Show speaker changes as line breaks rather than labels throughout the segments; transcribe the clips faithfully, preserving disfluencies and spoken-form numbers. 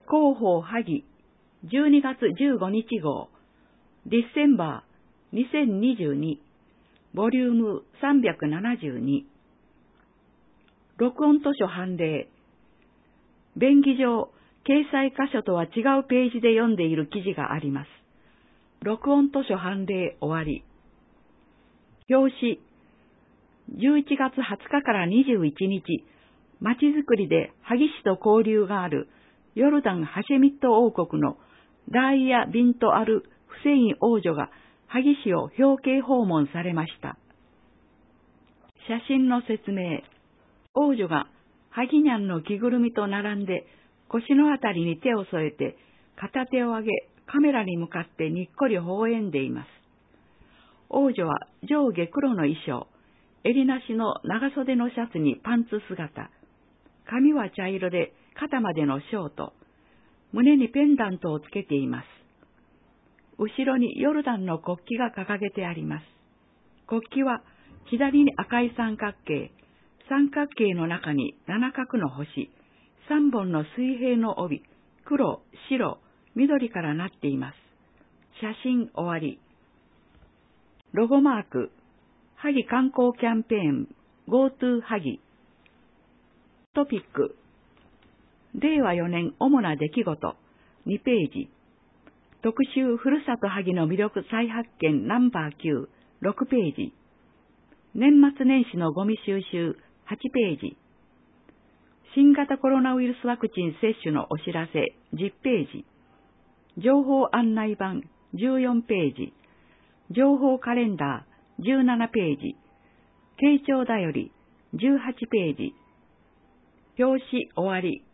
広報萩じゅうにがつじゅうごにち号ディッセンバーにせんにじゅうにボリュームさんびゃくななじゅうに録音図書判例便宜上掲載箇所とは違うページで読んでいる記事があります。録音図書判例終わり。表紙じゅういちがつはつかからにじゅういちにちまちづくりで萩市と交流があるヨルダン・ハシェミット王国のダーイヤ・ビント・アル・フセイン王女が萩市を表敬訪問されました。写真の説明。王女がハギニャンの着ぐるみと並んで腰のあたりに手を添えて片手を上げカメラに向かってにっこり微笑んでいます。王女は上下黒の衣装、襟なしの長袖のシャツにパンツ姿、髪は茶色で肩までのショート、胸にペンダントをつけています。後ろにヨルダンの国旗が掲げてあります。国旗は左に赤い三角形、三角形の中に七角の星、三本の水平の帯、黒、白、緑からなっています。写真終わり。ロゴマーク、萩観光キャンペーン、GoTo 萩。トピック、れいわよねん主な出来事、にページ。特集ふるさと萩の魅力再発見ナンバーきゅう、ろくページ。年末年始のゴミ収集、はちページ。新型コロナウイルスワクチン接種のお知らせ、じゅっページ。情報案内板、じゅうよんページ。情報カレンダー、じゅうななページ。慶長だより、じゅうはちページ。表紙終わり。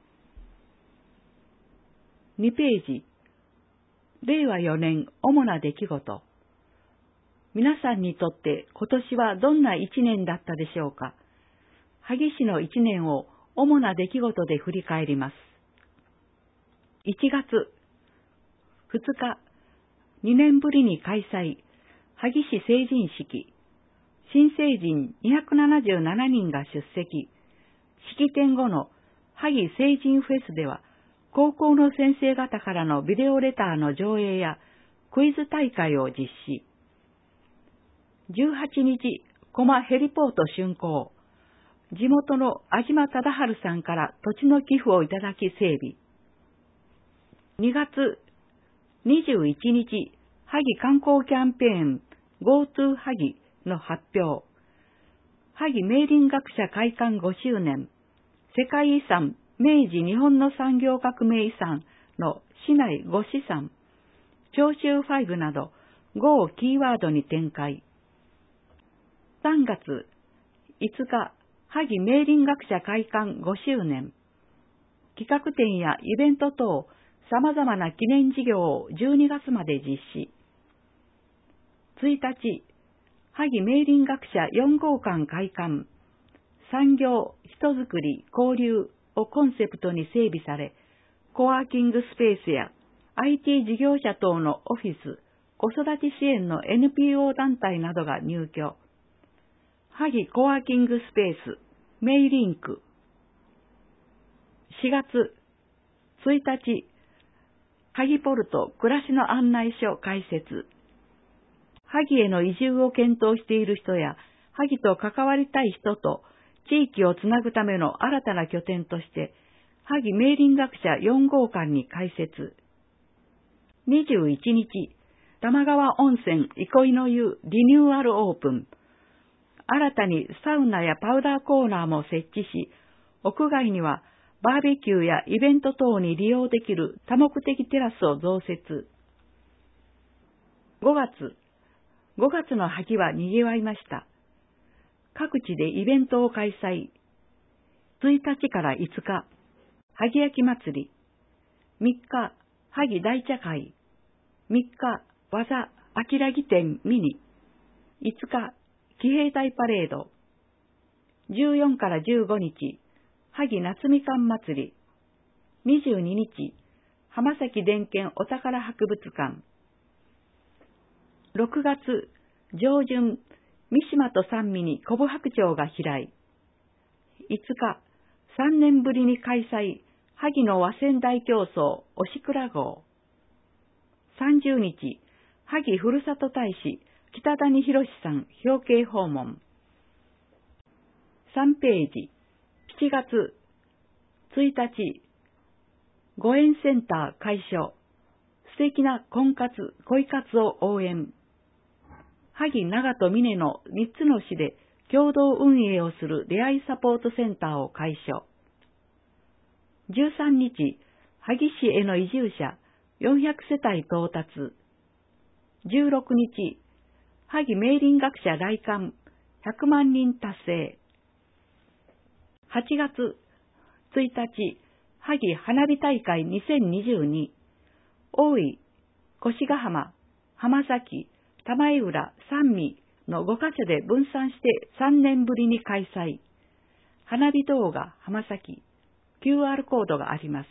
にページ。れいわよねん主な出来事。皆さんにとって今年はどんな一年だったでしょうか。萩市の一年を主な出来事で振り返ります。いちがつふつか、にねんぶりに開催、萩市成人式。新成人にひゃくななじゅうななにんが出席。式典後の萩成人フェスでは、高校の先生方からのビデオレターの上映やクイズ大会を実施。じゅうはちにち、コマヘリポート竣工。地元の安島忠治さんから土地の寄付をいただき整備。にがつにじゅういちにち、萩観光キャンペーン GoTo 萩の発表。萩明林学者開館ごしゅうねん、世界遺産明治日本の産業革命遺産の市内ご資産、徴収ごなどごをキーワードに展開。さんがついつか、萩明林学者開館ごしゅうねん。企画展やイベント等、様々な記念事業をじゅうにがつまで実施。ついたち、萩明林学者よんごうかん開館。産業、人づくり、交流をコンセプトに整備され、コワーキングスペースや アイティー 事業者等のオフィス、子育て支援の エヌピーオー 団体などが入居。萩コワーキングスペース、メイリンク。しがつついたち、萩ポルト暮らしの案内所開設。萩への移住を検討している人や、萩と関わりたい人と地域をつなぐための新たな拠点として、萩明林学者よんごうかんに開設。にじゅういちにち、玉川温泉憩いの湯リニューアルオープン。新たにサウナやパウダーコーナーも設置し、屋外にはバーベキューやイベント等に利用できる多目的テラスを増設。ごがつ、ごがつの萩は賑わいました。各地でイベントを開催。ついたちからいつか、萩焼き祭り。みっか、萩大茶会。みっか、技秋らぎ展ミニ。いつか、騎兵隊パレード。じゅうよっかからじゅうごにち、萩夏みかん祭り。にじゅうににち、浜崎伝研お宝博物館。ろくがつ上旬、三島と三味に古武白鳥が飛来。いつか、さんねんぶりに開催、 萩の和仙台競争押倉号。さんじゅうにち、萩ふるさと大使北谷博さん表敬訪問。さんページ、しちがつついたち、ご縁センター開所、素敵な婚活、恋活を応援。萩長門峰のみっつの市で共同運営をする出会いサポートセンターを開所。じゅうさんにち、萩市への移住者よんひゃくせたい到達。じゅうろくにち、萩明林学者来館ひゃくまんにん達成。はちがつついたち、萩花火大会にせんにじゅうに、大井、越ヶ浜、浜崎、玉井浦、三味のごかしょで分散してさんねんぶりに開催。花火動画浜崎、キューアール コードがあります。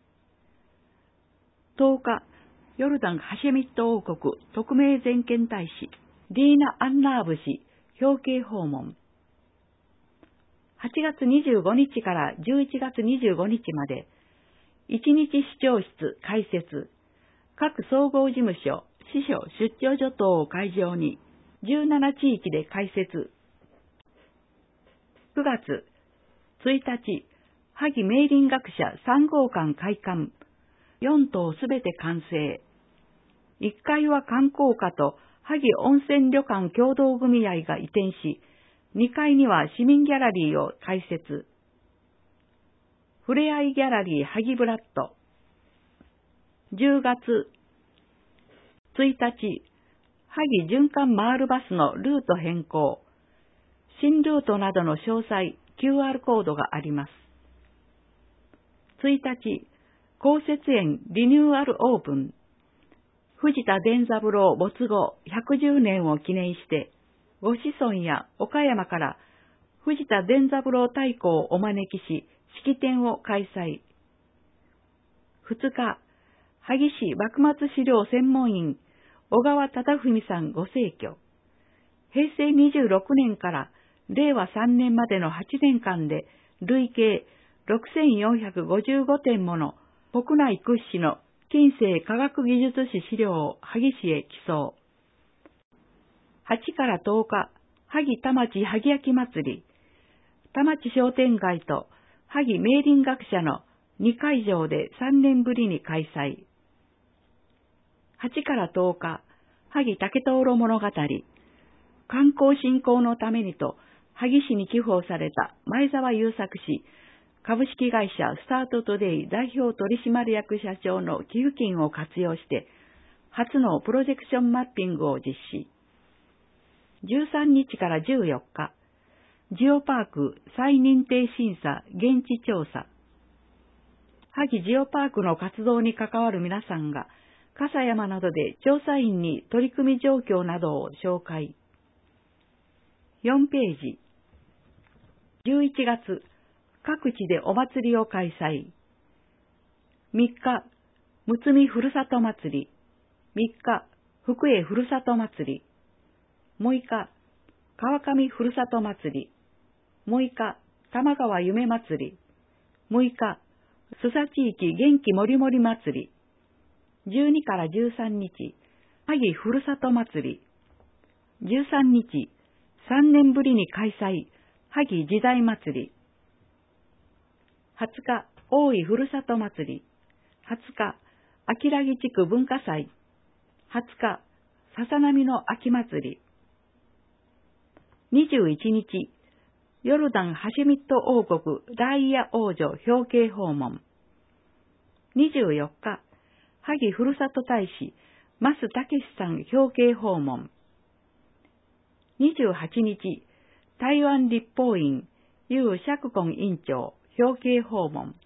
とおか、ヨルダン・ハシェミット王国特命全権大使、ディーナ・アンナーブ氏、表敬訪問。はちがつにじゅうごにちからじゅういちがつにじゅうごにちまで、いちにち市長室開設、各総合事務所、支所出張所等を会場に、じゅうななちいきで開設。くがつついたち、萩明林学者さんごうかん開館、よんとうすべて完成。いっかいは観光課と萩温泉旅館協同組合が移転し、にかいには市民ギャラリーを開設。ふれあいギャラリー萩ブラッド。じゅうがつついたち、萩循環マールバスのルート変更。新ルートなどの詳細、キューアール コードがあります。ついたち、公設園リニューアルオープン。藤田伝三郎没後ひゃくじゅうねんを記念して、ご子孫や岡山から藤田伝三郎太鼓をお招きし、式典を開催。ふつか、萩市幕末資料専門員、小川忠文さんご逝去。へいせいにじゅうろくねんかられいわさんねんまでのはちねんかんで、累計ろくせんよんひゃくごじゅうごてんもの国内屈指の近世科学技術史資料を萩市へ寄贈。はちからとおか、萩田町萩焼き祭り、田町商店街と萩明林学者のにかいじょうでさんねんぶりに開催。はちからとおか、萩竹灯籠物語、観光振興のためにと萩市に寄付をされた前澤友作氏、株式会社スタートトデイ代表取締役社長の寄付金を活用して、初のプロジェクションマッピングを実施。じゅうさんにちからじゅうよっか、ジオパーク再認定審査現地調査。萩ジオパークの活動に関わる皆さんが、笠山などで調査員に取り組み状況などを紹介。よんページ。じゅういちがつ、各地でお祭りを開催。みっか、むつみふるさと祭り。みっか、福江ふるさと祭り。むいか、川上ふるさと祭り。むいか、玉川夢祭り。むいか、須佐地域元気もりもり祭り。じゅうにからじゅうさんにち、萩ふるさと祭り。じゅうさんにち、さんねんぶりに開催、萩時代祭り。はつか、大井ふるさと祭り。はつか、秋良木地区文化祭。はつか、笹波の秋祭り。にじゅういちにち、ヨルダン・ハシェミット王国ライヤ王女表敬訪問。にじゅうよっか、萩ふるさと大使、増武さん表敬訪問。にじゅうはちにち、台湾立法院、游釈根院長表敬訪問。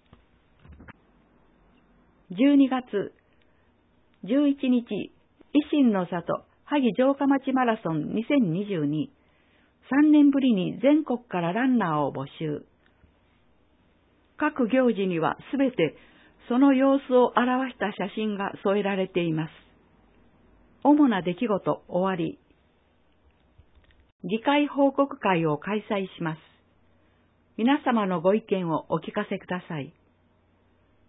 じゅうにがつ、じゅういちにち、維新の里、萩城下町マラソンにせんにじゅうに、さんねんぶりに全国からランナーを募集。各行事にはすべてその様子を表した写真が添えられています。主な出来事終わり。議会報告会を開催します。皆様のご意見をお聞かせください。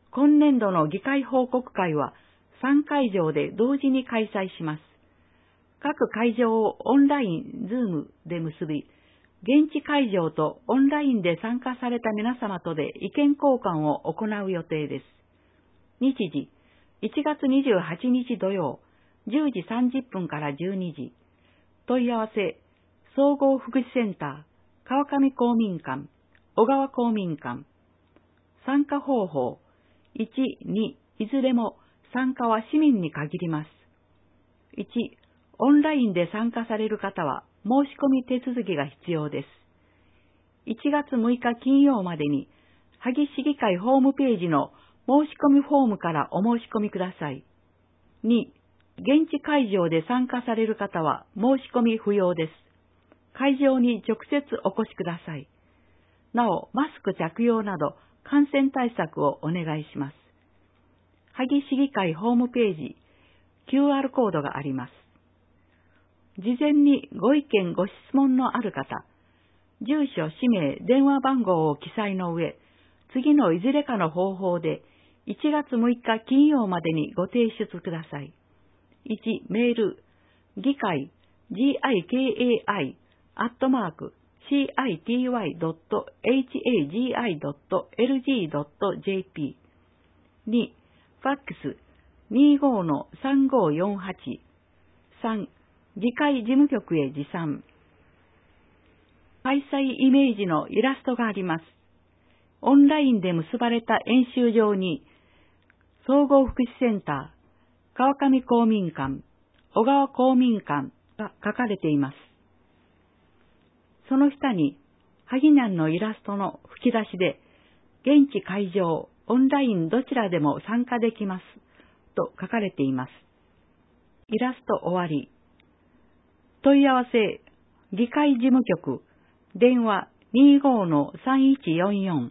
今年度の議会報告会はさんかいじょうで同時に開催します。各会場をオンライン、ズームで結び、現地会場とオンラインで参加された皆様とで意見交換を行う予定です。日時、いちがつにじゅうはちにち土曜、じゅうじさんじゅっぷんからじゅうにじ。問い合わせ、総合福祉センター、川上公民館、小川公民館。参加方法、いち、に、いずれも参加は市民に限ります。いち、オンラインで参加される方は申し込み手続きが必要です。いちがつむいか金曜までに、萩市議会ホームページの申し込みフォームからお申し込みください。に、現地会場で参加される方は申し込み不要です。会場に直接お越しください。なお、マスク着用など感染対策をお願いします。萩市議会ホームページ、キューアール コードがあります。事前にご意見ご質問のある方、住所、氏名、電話番号を記載の上、次のいずれかの方法でいちがつむいか金曜までにご提出ください。いち、メール、議会、ギカイ、アットマーク、シーアイティーワイドットハグドットエルジードットジェーピー。に、ファックス、にじゅうごのさんごよんはち。さん、議会事務局へ持参。開催イメージのイラストがあります。オンラインで結ばれた演習場に、総合福祉センター、川上公民館、小川公民館が書かれています。その下に、ハギニャンのイラストの吹き出しで、現地会場、オンラインどちらでも参加できます、と書かれています。イラスト終わり。問い合わせ、議会事務局、電話 にじゅうごのさんいちよんよん。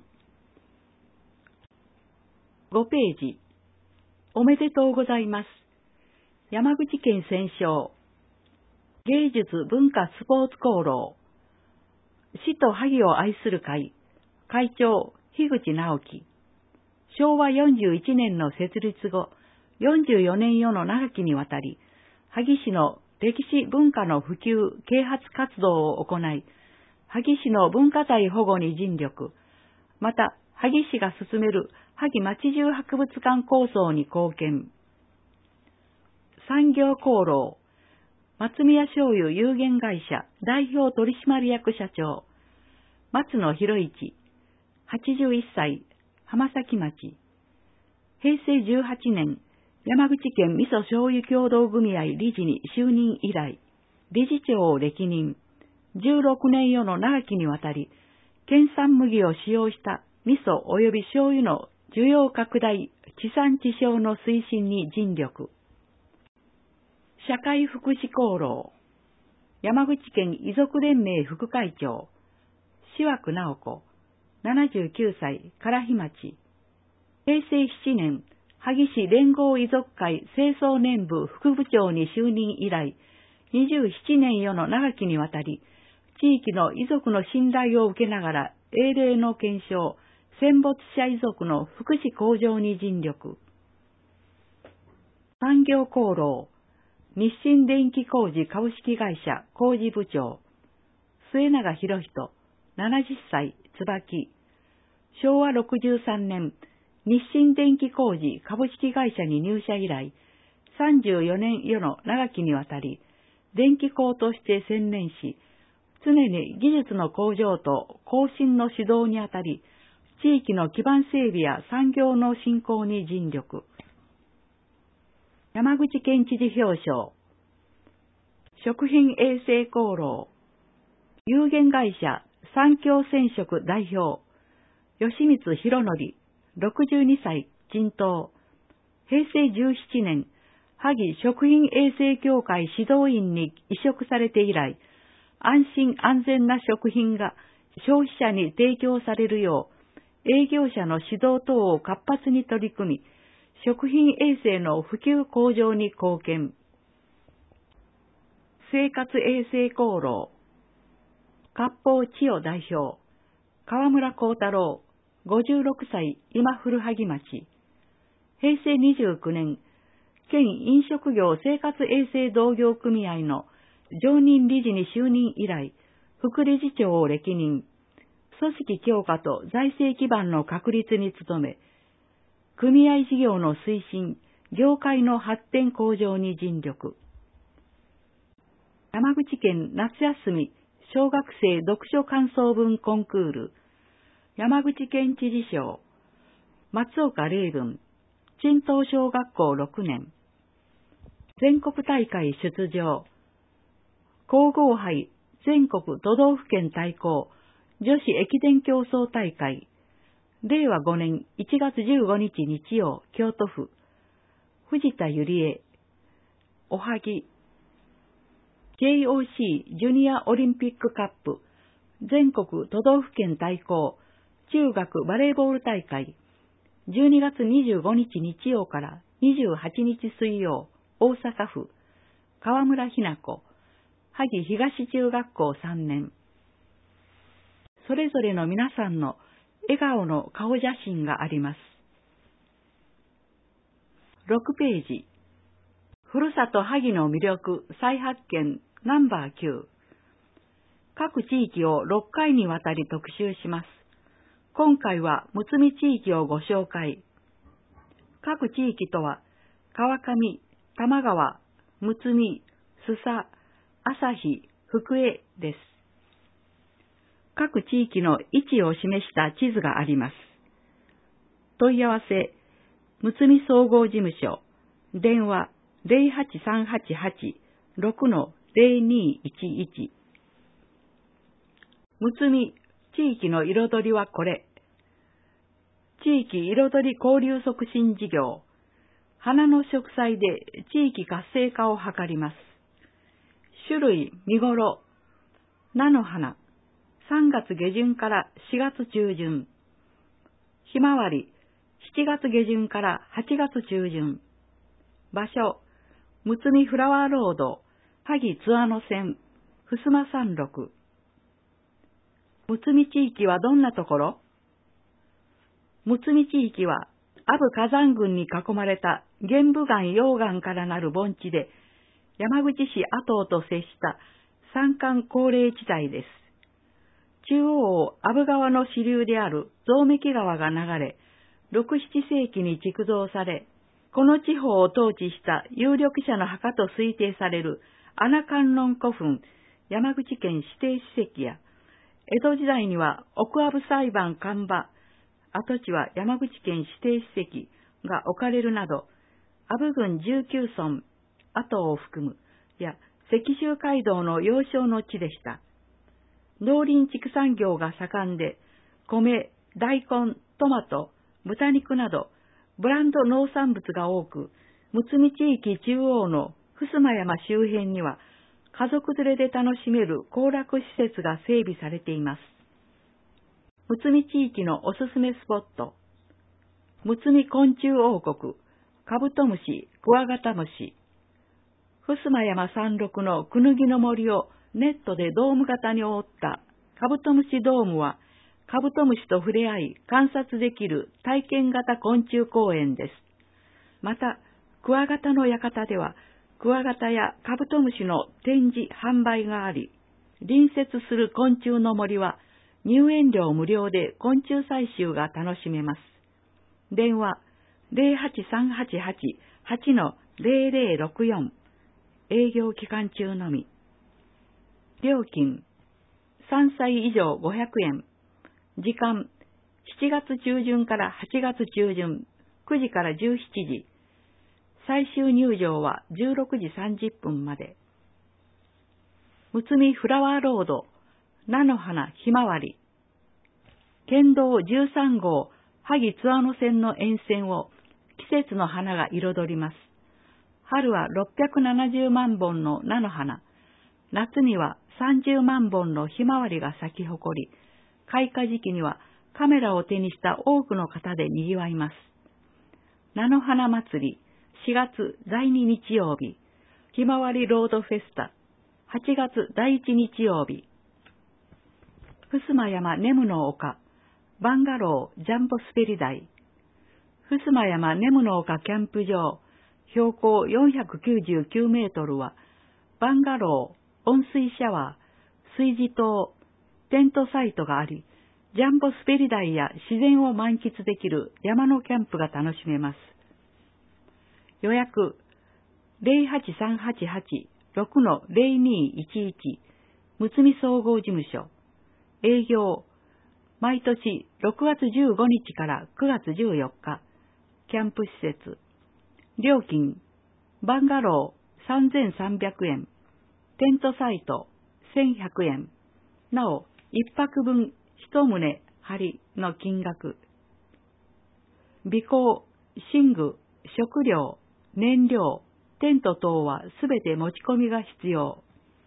ごページ。おめでとうございます。山口県選奨。芸術文化スポーツ功労。市と萩を愛する会。会長、樋口直樹。しょうわよんじゅういちねんの設立後、よんじゅうよねん余の長きにわたり、萩市の歴史文化の普及、啓発活動を行い、萩市の文化財保護に尽力、また、萩市が進める萩町中博物館構想に貢献。産業功労、松宮醤油有限会社代表取締役社長、松野博一、はちじゅういっさい、浜崎町。へいせいじゅうはちねん、山口県味噌醤油協同組合理事に就任以来、理事長を歴任、じゅうろくねん余の長きにわたり、県産麦を使用した味噌及び醤油の需要拡大、地産地消の推進に尽力。社会福祉功労、山口県遺族連盟副会長、志枠直子、ななじゅうきゅうさい、唐日町。へいせいしちねん、萩市連合遺族会清掃年部副部長に就任以来、にじゅうななねん余の長きにわたり、地域の遺族の信頼を受けながら、英霊の検証、戦没者遺族の福祉向上に尽力。産業功労、日清電気工事株式会社工事部長、末永博人、ななじゅっさい、椿。しょうわろくじゅうさんねん、日清電気工事株式会社に入社以来、さんじゅうよねん余の長きにわたり、電気工として専念し、常に技術の向上と更新の指導にあたり、地域の基盤整備や産業の振興に尽力。山口県知事表彰。食品衛生功労。有限会社三共染色代表、吉光博則、ろくじゅうにさい、陳東。へいせいじゅうななねん、萩食品衛生協会指導員に委嘱されて以来、安心安全な食品が消費者に提供されるよう、営業者の指導等を活発に取り組み、食品衛生の普及向上に貢献。生活衛生功労。割烹千代代表、川村幸太郎、ごじゅうろくさい、今古萩町。 へいせいにじゅうきゅうねん、県飲食業生活衛生同業組合の常任理事に就任以来、副理事長を歴任、組織強化と財政基盤の確立に努め、組合事業の推進、業界の発展向上に尽力。山口県夏休み小学生読書感想文コンクール、山口県知事賞、松岡礼文、陳東小学校ろくねん、全国大会出場、皇后杯全国都道府県対抗女子駅伝競争大会、れいわごねんいちがつじゅうごにち日曜、京都府、藤田ゆりえ、おはぎ、ジェイオーシー ジュニアオリンピックカップ、全国都道府県対抗中学バレーボール大会、じゅうにがつにじゅうごにち日曜からにじゅうはちにち水曜、大阪府、河村ひな子、萩東中学校さんねん。それぞれの皆さんの笑顔の顔写真があります。ろくページ、ふるさと萩の魅力再発見ナンバーきゅう。各地域をろっかいにわたり特集します。今回はむつみ地域をご紹介。各地域とは、川上、玉川、むつみ、須佐、旭、福江です。各地域の位置を示した地図があります。問い合わせ、むつみ総合事務所、電話ゼロはちさんはちはち ろくのゼロにいちいち。むつみ地域の彩りはこれ。地域彩り交流促進事業。花の植栽で地域活性化を図ります。種類、見頃、菜の花、さんがつげじゅんからしがつちゅうじゅん。ひまわり、しちがつげじゅんからはちがつちゅうじゅん。場所、むつみフラワーロード、萩津和野線、ふすま山麓。むつみ地域はどんなところ？むつみ地域は、阿武火山群に囲まれた玄武岩溶岩からなる盆地で、山口市跡と接した山間高齢地帯です。中央を阿武川の支流である蔵貫川が流れ、ろく、ななせいきに築造され、この地方を統治した有力者の墓と推定される穴観音古墳、山口県指定史跡や、江戸時代には奥阿武裁判看板、跡地は山口県指定史跡が置かれるなど、阿武郡じゅうきゅうそん、跡を含む、や石州街道の要衝の地でした。農林畜産業が盛んで、米、大根、トマト、豚肉など、ブランド農産物が多く、むつみ地域中央の襖山周辺には、家族連れで楽しめる行楽施設が整備されています。むつみ地域のおすすめスポット。むつみ昆虫王国、カブトムシ、クワガタムシ。襖山山麓のクヌギの森をネットでドーム型に覆ったカブトムシドームは、カブトムシと触れ合い観察できる体験型昆虫公園です。また、クワガタの館では、クワガタやカブトムシの展示・販売があり、隣接する昆虫の森は入園料無料で昆虫採集が楽しめます。電話ゼロはちさんはちはち はちのゼロゼロろくよん、営業期間中のみ。料金さんさい以上ごひゃくえん。時間しちがつちゅうじゅんからはちがつちゅうじゅん、くじからじゅうしちじ。最終入場はじゅうろくじさんじゅっぷんまで。むつみフラワーロード、菜の花ひまわり。県道じゅうさんごう萩津和野線の沿線を季節の花が彩ります。春はろっぴゃくななじゅうまんぼんの菜の花、夏にはさんじゅうまんぼんのひまわりが咲き誇り、開花時期にはカメラを手にした多くの方で賑わいます。菜の花祭り、しがつだいに日曜日、ひまわりロードフェスタ、はちがつだいいち日曜日。襖山ネムの丘、バンガロージャンボ滑り台。 襖山根室岡キャンプ場、標高よんひゃくきゅうじゅうきゅうメートルは、バンガロー、温水シャワー、炊事棟、テントサイトがあり、ジャンボ滑り台や自然を満喫できる山のキャンプが楽しめます。予約、ゼロはちさんはちはち ろくのゼロにいちいち、むつみ総合事務所、営業、毎年ろくがつじゅうごにちからくがつじゅうよっか、キャンプ施設、料金、バンガローさんぜんさんびゃくえん、テントサイトせんひゃくえん、なお、一泊分一棟張りの金額。備考、寝具、食料、燃料、テント等はすべて持ち込みが必要。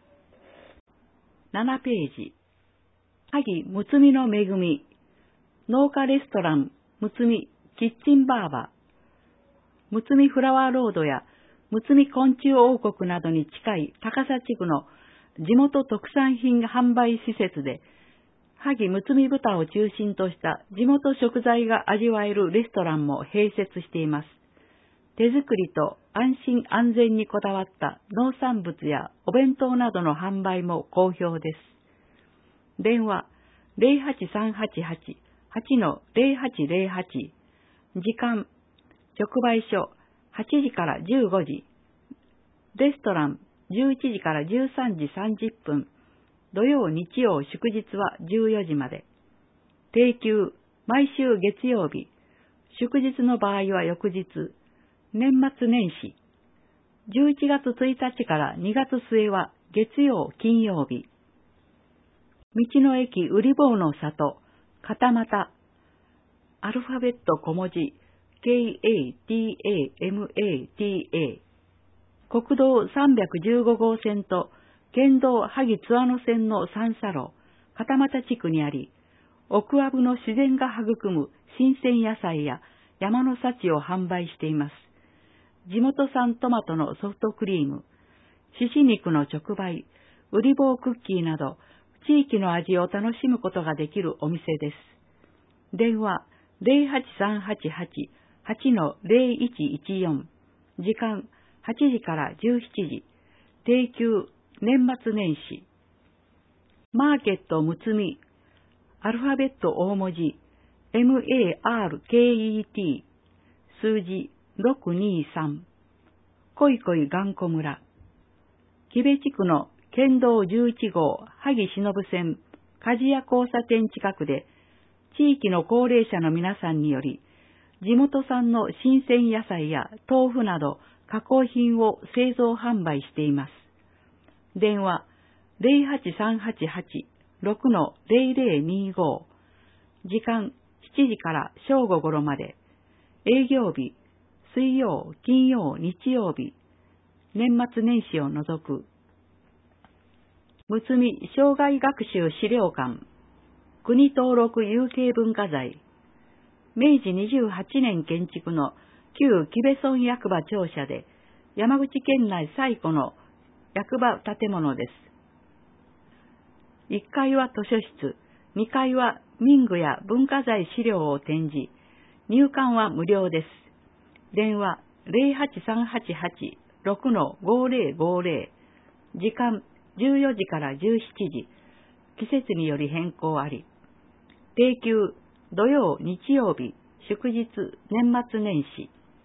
ななページ。萩むつみの恵み、農家レストランむつみキッチンバーバー、むつみフラワーロードやむつみ昆虫王国などに近い高佐地区の地元特産品販売施設で、萩むつみ豚を中心とした地元食材が味わえるレストランも併設しています。手作りと安心安全にこだわった農産物やお弁当などの販売も好評です。電話ゼロはちさんはちはち はちのゼロはちゼロはち、時間直売所はちじからじゅうごじ、レストランじゅういちじからじゅうさんじさんじゅっぷん、土曜日曜祝日はじゅうよじまで。定休毎週月曜日、祝日の場合は翌日、年末年始、じゅういちがつついたちからにがつ末は月曜金曜日。道の駅うり坊の里、片俣、アルファベット小文字、ケーエーティーエーエムエーティーエー、国道さんびゃくじゅうごごうせんと県道萩津和野線の三叉路、片俣地区にあり、奥阿武の自然が育む新鮮野菜や山の幸を販売しています。地元産トマトのソフトクリーム、しし肉の直売、うり坊クッキーなど、地域の味を楽しむことができるお店です。電話ゼロはちさんはちはち はちのゼロいちいちよん、時間はちじからじゅうしちじ、定休年末年始。マーケットむつみ、アルファベット大文字、エムエーアールケーイーティー、数字ろくにさん、こいこい頑固村。木部地区の県道じゅういちごう萩忍線梶屋交差点近くで、地域の高齢者の皆さんにより、地元産の新鮮野菜や豆腐など加工品を製造販売しています。電話ゼロはちさんはちはち ろくのゼロゼロにご、時間しちじから正午頃まで、営業日水曜、金曜、日曜日、年末年始を除く。むつみ生涯学習資料館、国登録有形文化財、めいじにじゅうはちねん建築の旧木部村役場庁舎で、山口県内最古の役場建物です。いっかいは図書室、にかいは民具や文化財資料を展示、入館は無料です。電話ゼロはちさんはちはち ろくのごゼロごゼロ、時間じゅうよじからじゅうしちじ、季節により変更あり。定休土曜、日曜日、祝日、年末年始。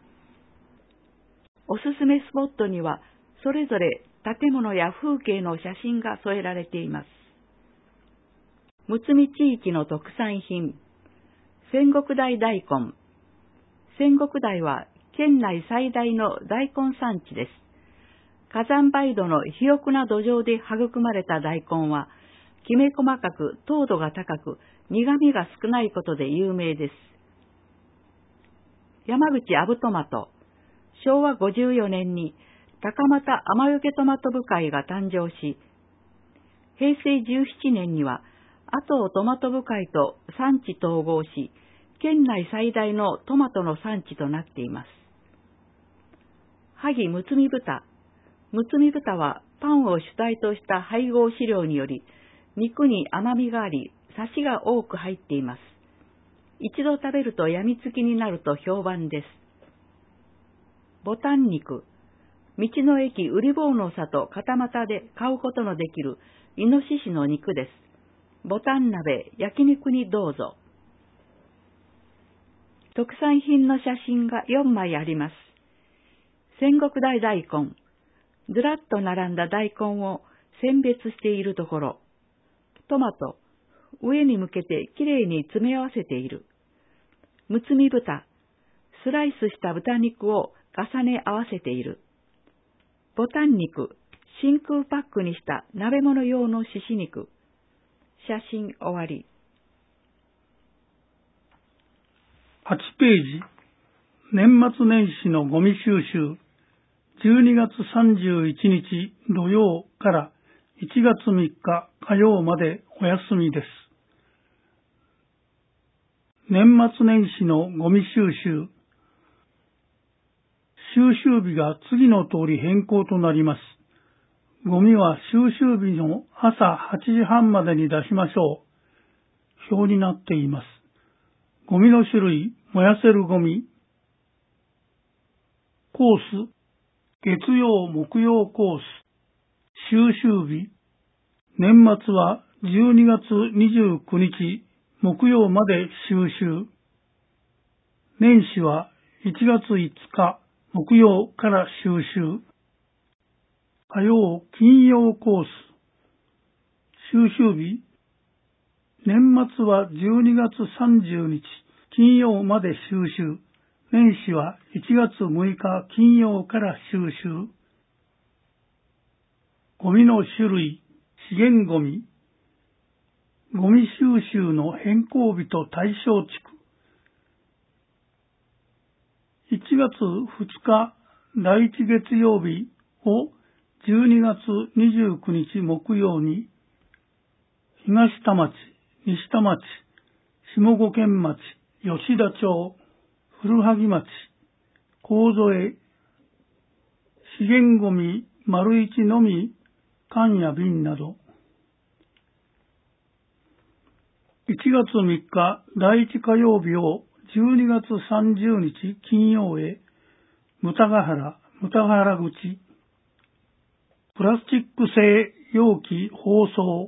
おすすめスポットには、それぞれ建物や風景の写真が添えられています。むつみ地域の特産品、仙石台大根。仙石台は県内最大の大根産地です。火山灰土の肥沃な土壌で育まれた大根は、きめ細かく糖度が高く、苦味が少ないことで有名です。山口阿武トマト。しょうわごじゅうよねんに高俣雨よけトマト部会が誕生し、へいせいじゅうななねんには阿東トマト部会と産地統合し、県内最大のトマトの産地となっています。萩むつみ豚。むつみ豚はパンを主体とした配合飼料により、肉に甘みがあり、サシが多く入っています。 一度食べるとやみつきになると評判です。ボタン肉、道の駅売り坊の里片俣で買うことのできるイノシシの肉です。ボタン鍋、焼肉にどうぞ。特産品の写真がよんまいあります。戦国大大根、ずらっと並んだ大根を選別しているところ、トマト、上に向けてきれいに詰め合わせている。むつみ豚、スライスした豚肉を重ね合わせている。ボタン肉、真空パックにした鍋物用のしし肉。写真終わり。
はちページ、年末年始のゴミ収集、じゅうにがつさんじゅういちにち土曜からいちがつみっか火曜までお休みです。年末年始のゴミ収集、収集日が次の通り変更となります。ゴミは収集日の朝はちじはんまでに出しましょう。表になっています。ゴミの種類、燃やせるゴミ、コース、月曜、木曜コース、収集日、年末はじゅうにがつにじゅうくにち木曜まで収集、年始はいちがついつか木曜から収集、火曜、金曜コース、収集日、年末はじゅうにがつさんじゅうにち金曜まで収集、年始はいちがつむいか金曜から収集。ゴミの種類、資源ゴミ、ゴミ収集の変更日と対象地区。いちがつふつかだいいち月曜日をじゅうにがつにじゅうくにち木曜に、東田町、西田町、下五軒町、吉田町、古萩町、神添、資源ゴミ丸一のみ、缶や瓶など。いちがつみっかだいいち火曜日をじゅうにがつさんじゅうにち金曜へ、牟田ヶ原、牟田ヶ原口、プラスチック製容器包装。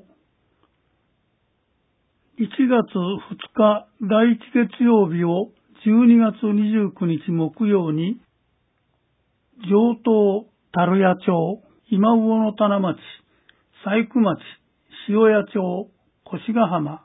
いちがつふつかだいいち月曜日をじゅうにがつにじゅうくにち木曜に、上東、樽屋町、今魚の棚町、細工町、塩谷町、越ヶ浜。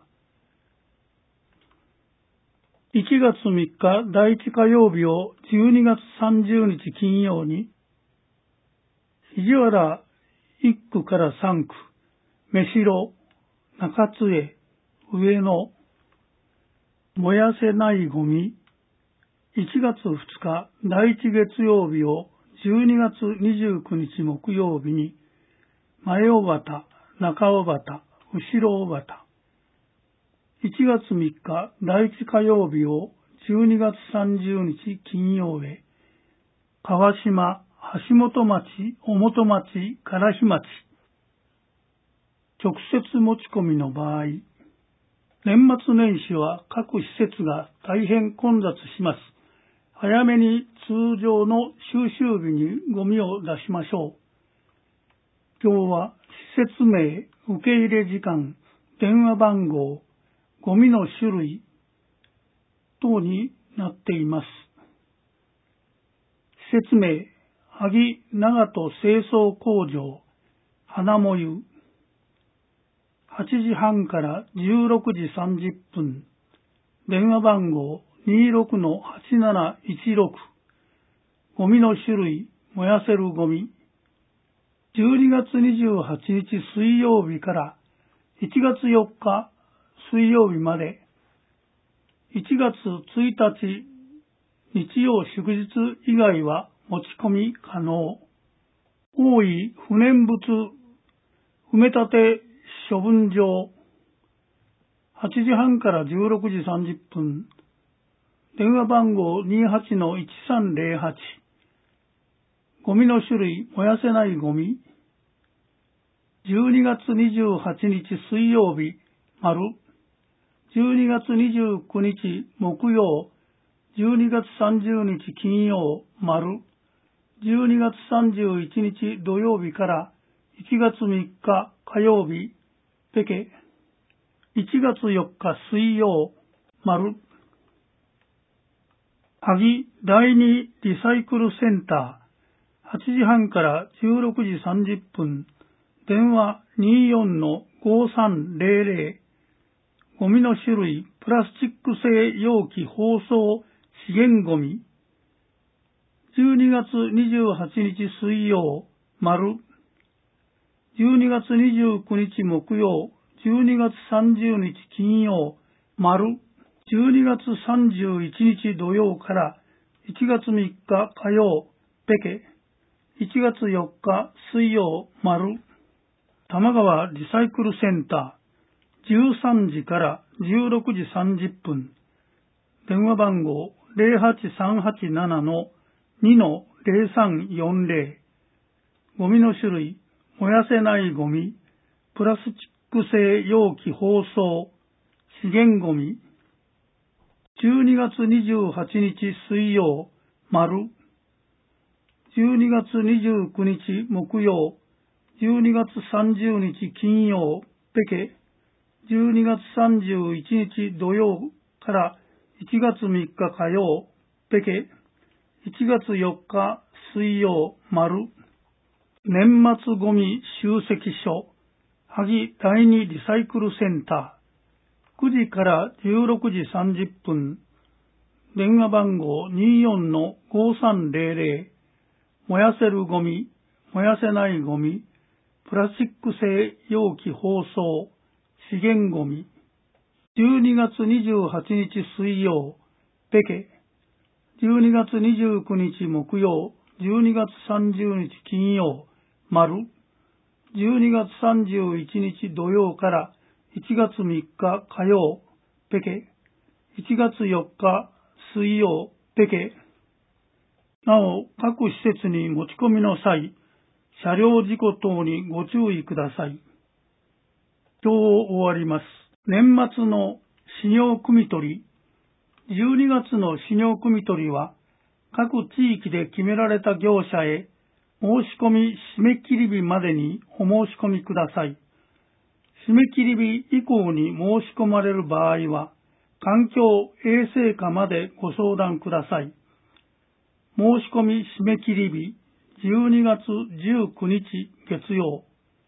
いちがつみっかだいいち火曜日をじゅうにがつさんじゅうにち金曜に、肘原いっくからさんく、目白、中津江、上野、燃やせないゴミ。いちがつふつかだいいち月曜日をじゅうにがつにじゅうくにち木曜日に、前尾端、中尾端、後ろ尾端。いちがつみっかだいいち火曜日をじゅうにがつさんじゅうにち金曜へ、川島、橋本町、尾本町、唐日町。直接持ち込みの場合、年末年始は各施設が大変混雑します。早めに通常の収集日にゴミを出しましょう。今日は施設名、受け入れ時間、電話番号、ゴミの種類等になっています。施設名、萩長門清掃工場、花もゆ。はちじはんからじゅうろくじさんじゅっぷん。電話番号 にじゅうろくのはちなないちろく。ゴミの種類、燃やせるゴミ。じゅうにがつにじゅうはちにち水曜日からいちがつよっか水曜日まで。いちがつついたち日曜祝日以外は持ち込み可能。多い不燃物埋め立て処分場。はちじはんからじゅうろくじさんじゅっぷん。電話番号 にじゅうはちのいちさんぜろはち。ゴミの種類、燃やせないゴミ。じゅうにがつにじゅうはちにち水曜日、丸。 じゅうにがつにじゅうくにち木曜、じゅうにがつさんじゅうにち金曜、丸。じゅうにがつさんじゅういちにち土曜日からいちがつみっか火曜日、ペケ。いちがつよっか水曜、丸。萩第二リサイクルセンター、はちじはんからじゅうろくじさんじゅっぷん、電話 にじゅうよんのごさんぜろぜろ、ゴミの種類、プラスチック製容器包装、資源ゴミ。じゅうにがつにじゅうはちにち水曜、丸。じゅうにがつにじゅうくにち木曜、じゅうにがつさんじゅうにち金曜、丸。じゅうにがつさんじゅういちにち土曜からいちがつみっか火曜、ペケ。いちがつよっか水曜、丸。玉川リサイクルセンター、じゅうさんじからじゅうろくじさんじゅっぷん。電話番号 ゼロはちさんはちななのにのゼロさんよんゼロ。ゴミの種類、燃やせないゴミ、プラスチック製容器包装、資源ゴミ。じゅうにがつにじゅうはちにち水曜、丸。じゅうにがつにじゅうくにち木曜、じゅうにがつさんじゅうにち金曜、ペケ。じゅうにがつさんじゅういちにち土曜からいちがつみっか火曜、ペケ。いちがつよっか水曜、丸。年末ゴミ集積所、萩第二リサイクルセンター、くじからじゅうろくじさんじゅっぷん。電話番号 にじゅうよんのごさんぜろぜろ。燃やせるゴミ、燃やせないゴミ、プラスチック製容器包装、資源ゴミ。じゅうにがつにじゅうはちにち水曜、ペケ。じゅうにがつにじゅうくにち木曜、じゅうにがつさんじゅうにち金曜、丸。じゅうにがつさんじゅういちにち土曜からいちがつみっか火曜、ペケ。いちがつよっか水曜、ペケ。なお、各施設に持ち込みの際、車両事故等にご注意ください。今日終わります。年末の飼料汲み取り。じゅうにがつの飼料汲み取りは、各地域で決められた業者へ、申し込み締め切り日までにお申し込みください。締め切り日以降に申し込まれる場合は、環境衛生課までご相談ください。申し込み締め切り日、じゅうにがつじゅうくにち月曜。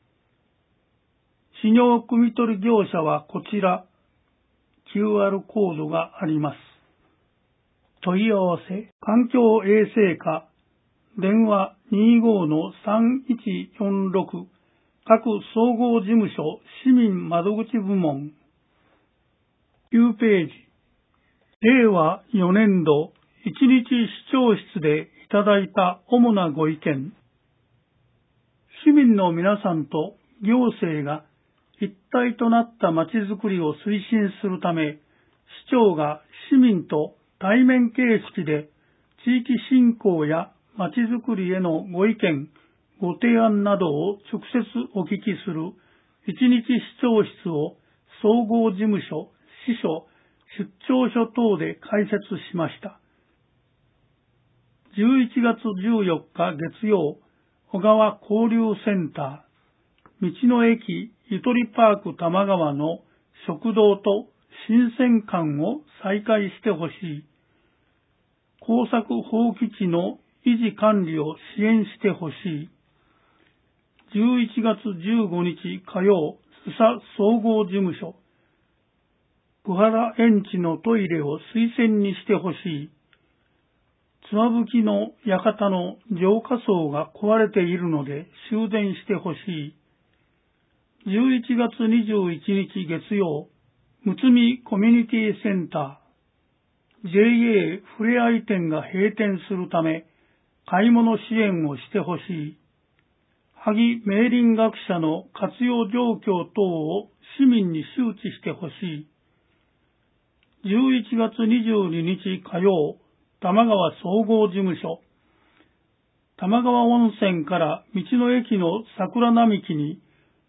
飼料汲み取り業者はこちら、キューアール コードがあります。問い合わせ、環境衛生課、電話 にじゅうごのさんいちよんろく、各総合事務所市民窓口部門。きゅうページ、れいわよねんどいちにち市長室でいただいた主なご意見。市民の皆さんと行政が一体となったまちづくりを推進するため、市長が市民と対面形式で地域振興やまちづくりへのご意見、ご提案などを直接お聞きする一日市長室を総合事務所、支所、出張所等で開設しました。じゅういちがつじゅうよっか月曜、小川交流センター、道の駅ゆとりパーク玉川の食堂と新鮮館を再開してほしい。耕作放棄地の維持管理を支援してほしい。じゅういちがつじゅうごにち火曜、須佐総合事務所。小原園地のトイレを水洗にしてほしい。つまぶきの館の浄化槽が壊れているので修繕してほしい。じゅういちがつにじゅういちにち月曜、むつみコミュニティセンター、ジェイエー ふれあい店が閉店するため、買い物支援をしてほしい。萩明林学者の活用状況等を市民に周知してほしい。じゅういちがつにじゅうににち火曜、玉川総合事務所。玉川温泉から道の駅の桜並木に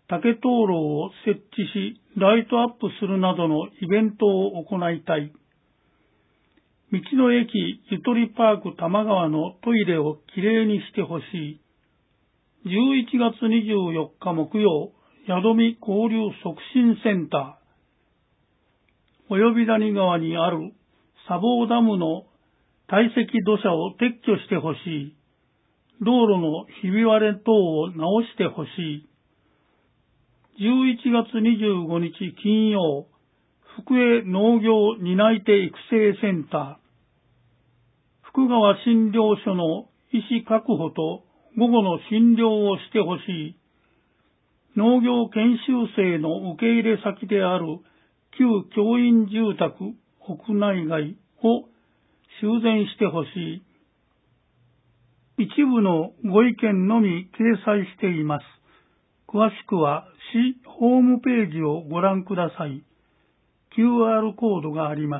竹灯籠を設置し、ライトアップするなどのイベントを行いたい。道の駅ゆとりパーク多摩川のトイレをきれいにしてほしい。じゅういちがつにじゅうよっか木曜、宿見交流促進センター。及谷川にある砂防ダムの堆積土砂を撤去してほしい。道路のひび割れ等を直してほしい。じゅういちがつにじゅうごにち金曜、福江農業担い手育成センター。福川診療所の医師確保と午後の診療をしてほしい。農業研修生の受け入れ先である旧教員住宅屋内外を修繕してほしい。一部のご意見のみ掲載しています。詳しくは市ホームページをご覧ください。キューアール コードがあります。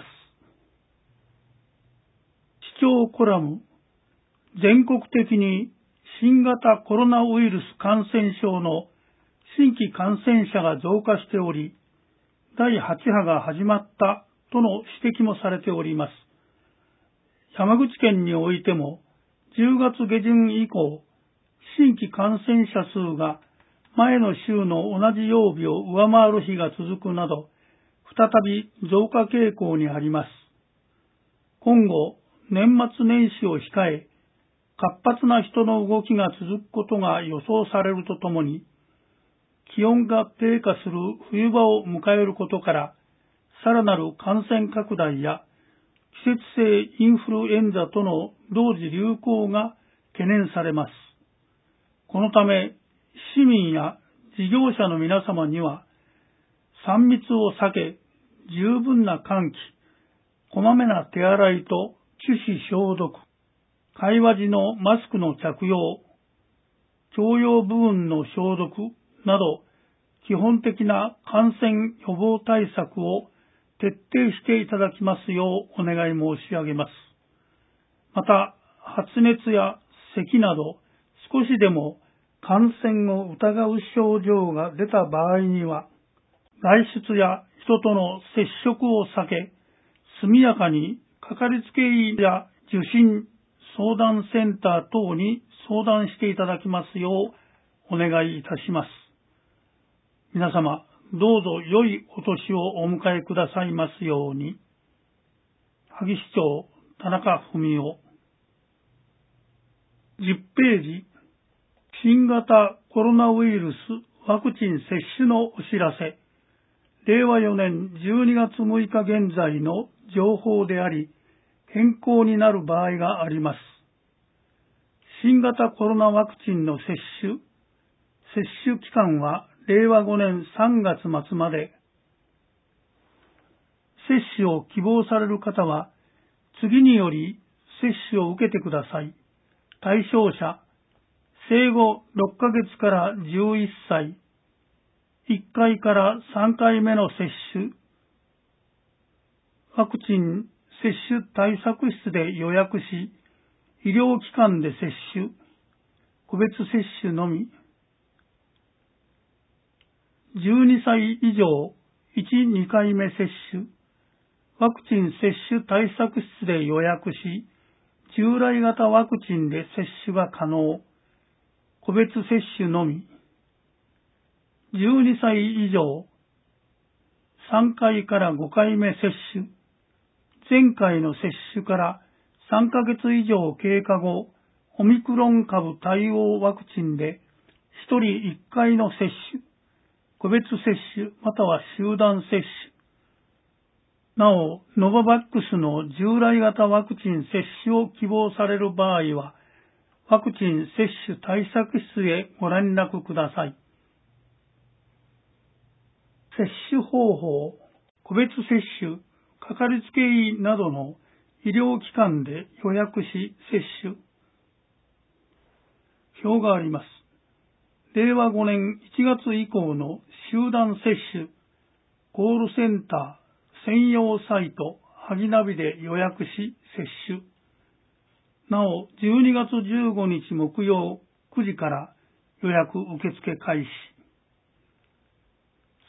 市長コラム。全国的に新型コロナウイルス感染症の新規感染者が増加しており、だいはち波が始まったとの指摘もされております。山口県においてもじゅうがつ下旬以降、新規感染者数が前の週の同じ曜日を上回る日が続くなど、再び増加傾向にあります。今後、年末年始を控え、活発な人の動きが続くことが予想されるとともに、気温が低下する冬場を迎えることから、さらなる感染拡大や季節性インフルエンザとの同時流行が懸念されます。このため、市民や事業者の皆様には、さん密を避け、十分な換気、こまめな手洗いと手指消毒、会話時のマスクの着用、共用部分の消毒など、基本的な感染予防対策を徹底していただきますようお願い申し上げます。また、発熱や咳など少しでも感染を疑う症状が出た場合には、外出や人との接触を避け、速やかにかかりつけ医や受診、相談センター等に相談していただきますようお願いいたします。皆様、どうぞ良いお年をお迎えくださいますように。萩市長、田中文夫。じゅっページ、新型コロナウイルスワクチン接種のお知らせ。れいわよねんじゅうにがつむいか現在の情報であり、変更になる場合があります。新型コロナワクチンの接種、接種期間はれいわごねんさんがつ末まで。接種を希望される方は、次により接種を受けてください。対象者、生後ろっかげつからじゅういっさい、いっかいからさんかいめの接種、ワクチン接種対策室で予約し、医療機関で接種、個別接種のみ、じゅうにさい以上いち、にかいめ接種、ワクチン接種対策室で予約し、従来型ワクチンで接種が可能、個別接種のみ、じゅうにさい以上さんかいからごかいめ接種、前回の接種からさんかげつ以上経過後、オミクロン株対応ワクチンでひとりいっかいの接種、個別接種または集団接種。なお、ノババックスの従来型ワクチン接種を希望される場合は、ワクチン接種対策室へご連絡ください。接種方法、個別接種、かかりつけ医などの医療機関で予約し接種。表があります。れいわごねんいちがつ以降の集団接種、コールセンター、専用サイト、はぎナビで予約し接種。なお、じゅうにがつじゅうごにち木曜くじから予約受付開始。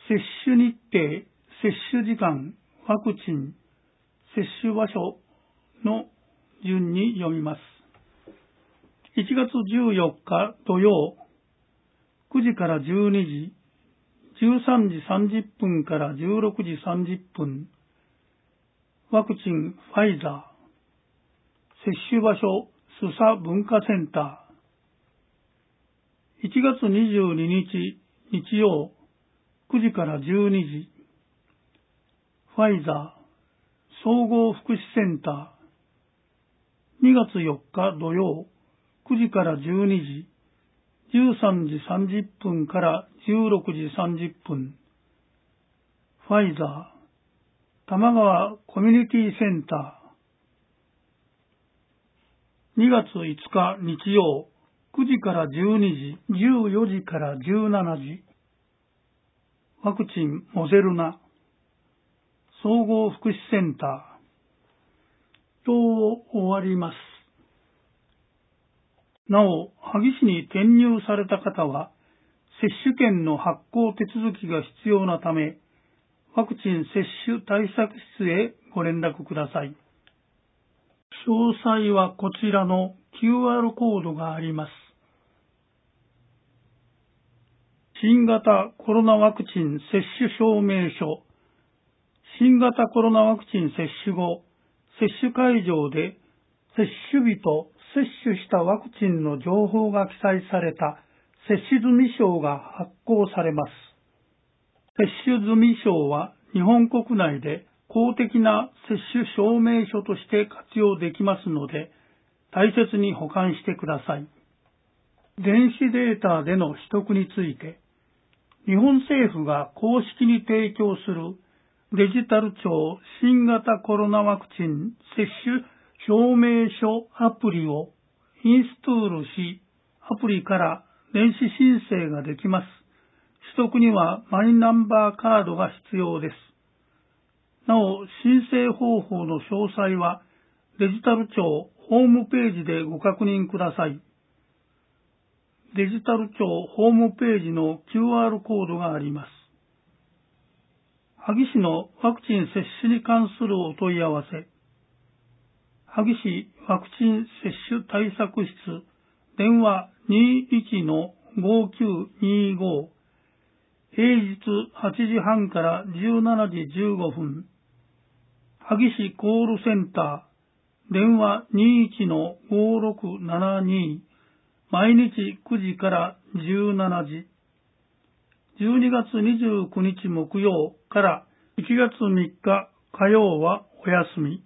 接種日程、接種時間、ワクチン、接種場所の順に読みます。いちがつじゅうよっか土曜、くじからじゅうにじ、じゅうさんじさんじゅっぷんからじゅうろくじさんじゅっぷん、ワクチンファイザー、接種場所スサ文化センター。いちがつにじゅうににち日曜、くじからじゅうにじ、ファイザー総合福祉センター。にがつよっか土曜、くじからじゅうにじ、じゅうさんじさんじゅっぷんからじゅうろくじさんじゅっぷん、ファイザー玉川コミュニティセンター。にがついつか日曜、くじからじゅうにじ、じゅうよじからじゅうしちじ、ワクチンモデルナ総合福祉センターと終わります。なお、萩市に転入された方は、接種券の発行手続きが必要なため、ワクチン接種対策室へご連絡ください。詳細はこちらの キューアール コードがあります。新型コロナワクチン接種証明書。新型コロナワクチン接種後、接種会場で接種日と接種したワクチンの情報が記載された接種済証が発行されます。接種済証は日本国内で公的な接種証明書として活用できますので、大切に保管してください。電子データでの取得について、日本政府が公式に提供するデジタル庁新型コロナワクチン接種証明書アプリをインストールし、アプリから電子申請ができます。取得にはマイナンバーカードが必要です。なお、申請方法の詳細はデジタル庁ホームページでご確認ください。デジタル庁ホームページの キューアール コードがあります。萩市のワクチン接種に関するお問い合わせ。萩市ワクチン接種対策室、電話 にじゅういちのごきゅうにご、平日はちじはんからじゅうしちじじゅうごふん。萩市コールセンター、電話 にじゅういちのごろくななに、毎日くじからじゅうしちじ。じゅうにがつにじゅうくにち木曜からいちがつみっか火曜はお休み。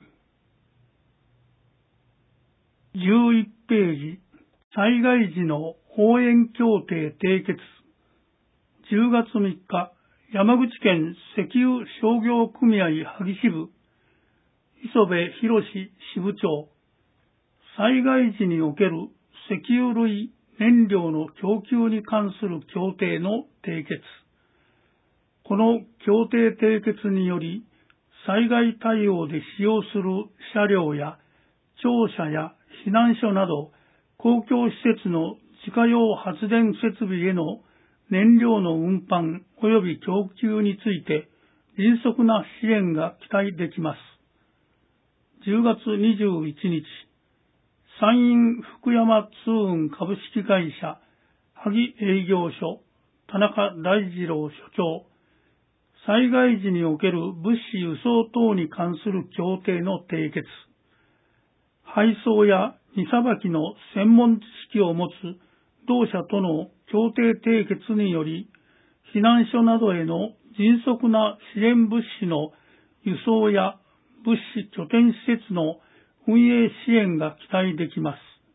じゅういちページ、災害時の応援協定締結。じゅうがつみっか、山口県石油商業組合萩支部、磯部博支部長、災害時における石油類燃料の供給に関する協定の締結。この協定締結により、災害対応で使用する車両や庁舎や避難所など公共施設の自家用発電設備への燃料の運搬及び供給について迅速な支援が期待できます。じゅうがつにじゅういちにち、山陰福山通運株式会社萩営業所田中大二郎所長、災害時における物資輸送等に関する協定の締結。配送や荷さばきの専門知識を持つ同社との協定締結により、避難所などへの迅速な支援物資の輸送や物資拠点施設の運営支援が期待できます。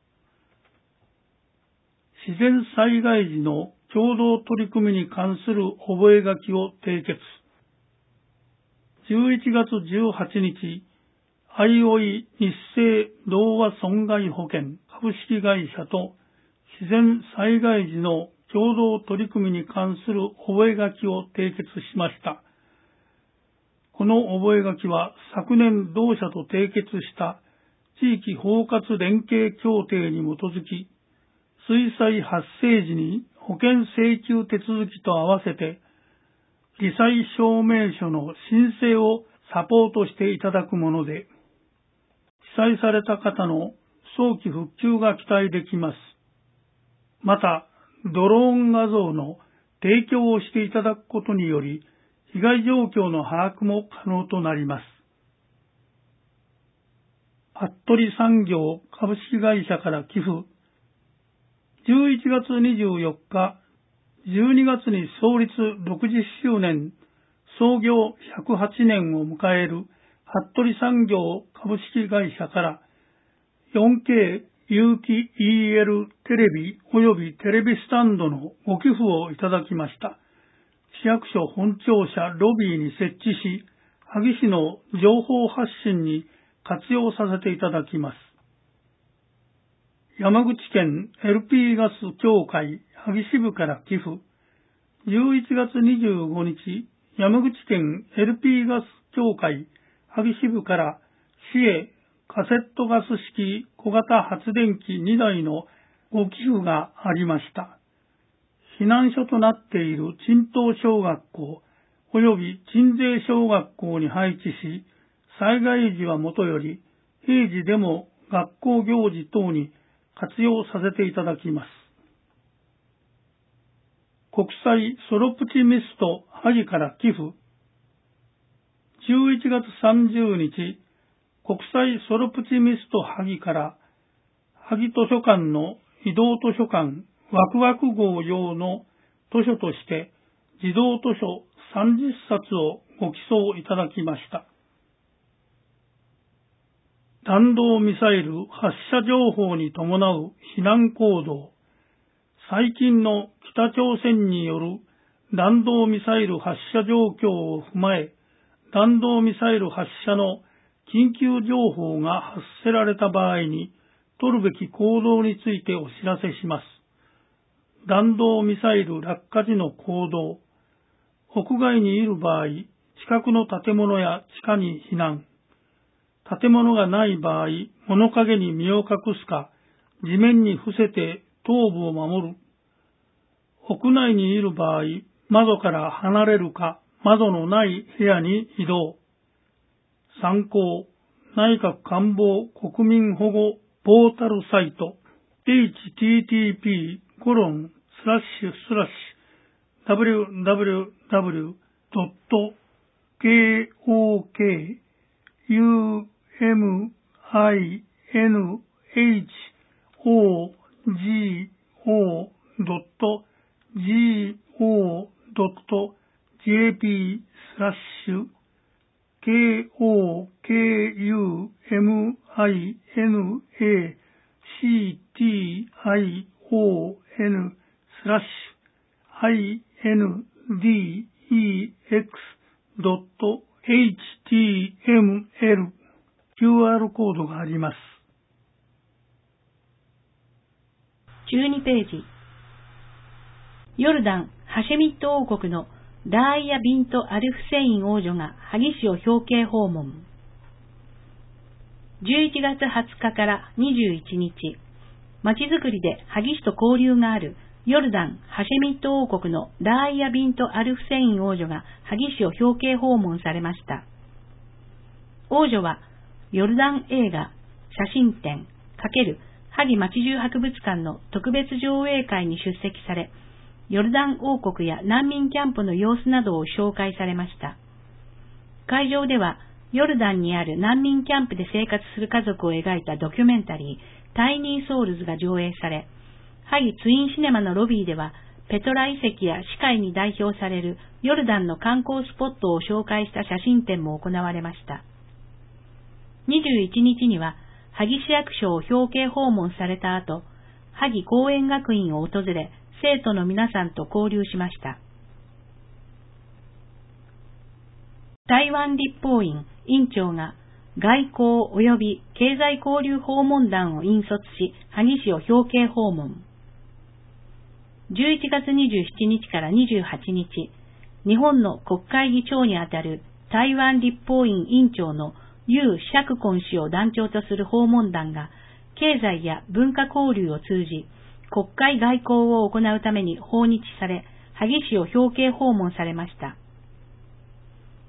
自然災害時の共同取り組みに関する覚書を締結。じゅういちがつじゅうはちにち、あいおい日生同和損害保険株式会社と自然災害時の共同取り組みに関する覚書を締結しました。この覚書は昨年同社と締結した地域包括連携協定に基づき、水災発生時に保険請求手続きと合わせて罹災証明書の申請をサポートしていただくもので、被災された方の早期復旧が期待できます。また、ドローン画像の提供をしていただくことにより、被害状況の把握も可能となります。服部産業株式会社から寄付。じゅういちがつにじゅうよっか、じゅうにがつに創立ろくじゅっしゅうねん、創業ひゃくはちねんを迎える服部産業株式会社から よんケー 有機 イーエル テレビ及びテレビスタンドのご寄付をいただきました。市役所本庁舎ロビーに設置し、萩市の情報発信に活用させていただきます。山口県 エルピー ガス協会萩支部から寄付。じゅういちがつにじゅうごにち、山口県 エルピー ガス協会萩支部から市へカセットガス式小型発電機にだいのご寄付がありました。避難所となっている陳東小学校及び鎮西小学校に配置し、災害時はもとより平時でも学校行事等に活用させていただきます。国際ソロプチミスト萩から寄付。じゅういちがつさんじゅうにち、国際ソロプチミスト萩から萩図書館の移動図書館ワクワク号用の図書として児童図書さんじゅっさつをご寄贈いただきました。弾道ミサイル発射情報に伴う避難行動。最近の北朝鮮による弾道ミサイル発射状況を踏まえ、弾道ミサイル発射の緊急情報が発せられた場合に取るべき行動についてお知らせします。弾道ミサイル落下時の行動。屋外にいる場合、近くの建物や地下に避難。建物がない場合、物陰に身を隠すか、地面に伏せて頭部を守る。屋内にいる場合、窓から離れるか、窓のない部屋に移動。参考、内閣官房国民保護ポータルサイト、エイチティーティーピーコロンスラッシュスラッシュダブリューダブリューダブリュードットケーオーケーユーエムアイエヌエイチオージーオードットジーオードットジェーピースラッシュケーオーケーユーエムアイエヌエーシーティーアイオーエヌスラッシュアイエヌディーイーエックスドットエイチティーエムエル キューアール コードがあります。
じゅうにページ。ヨルダン・ハシェミット王国のダーイヤ・ビント・アルフセイン王女が萩市を表敬訪問。じゅういちがつはつかからにじゅういちにち、町づくりで萩市と交流があるヨルダン・ハシェミット王国のダーイヤ・ビント・アルフセイン王女が萩市を表敬訪問されました。王女はヨルダン映画、写真展×萩町中博物館の特別上映会に出席され、ヨルダン王国や難民キャンプの様子などを紹介されました。会場では、ヨルダンにある難民キャンプで生活する家族を描いたドキュメンタリー、タイニーソウルズが上映され、萩ツインシネマのロビーでは、ペトラ遺跡や死海に代表されるヨルダンの観光スポットを紹介した写真展も行われました。にじゅういちにちには、萩市役所を表敬訪問された後、萩公園学院を訪れ、生徒の皆さんと交流しました。台湾立法院院長が外交及び経済交流訪問団を引率し、萩市を表敬訪問。じゅういちがつにじゅうしちにちからにじゅうはちにち、日本の国会議長にあたる台湾立法院院長の劉釈根氏を団長とする訪問団が、経済や文化交流を通じ、国会外交を行うために訪日され、萩市を表敬訪問されました。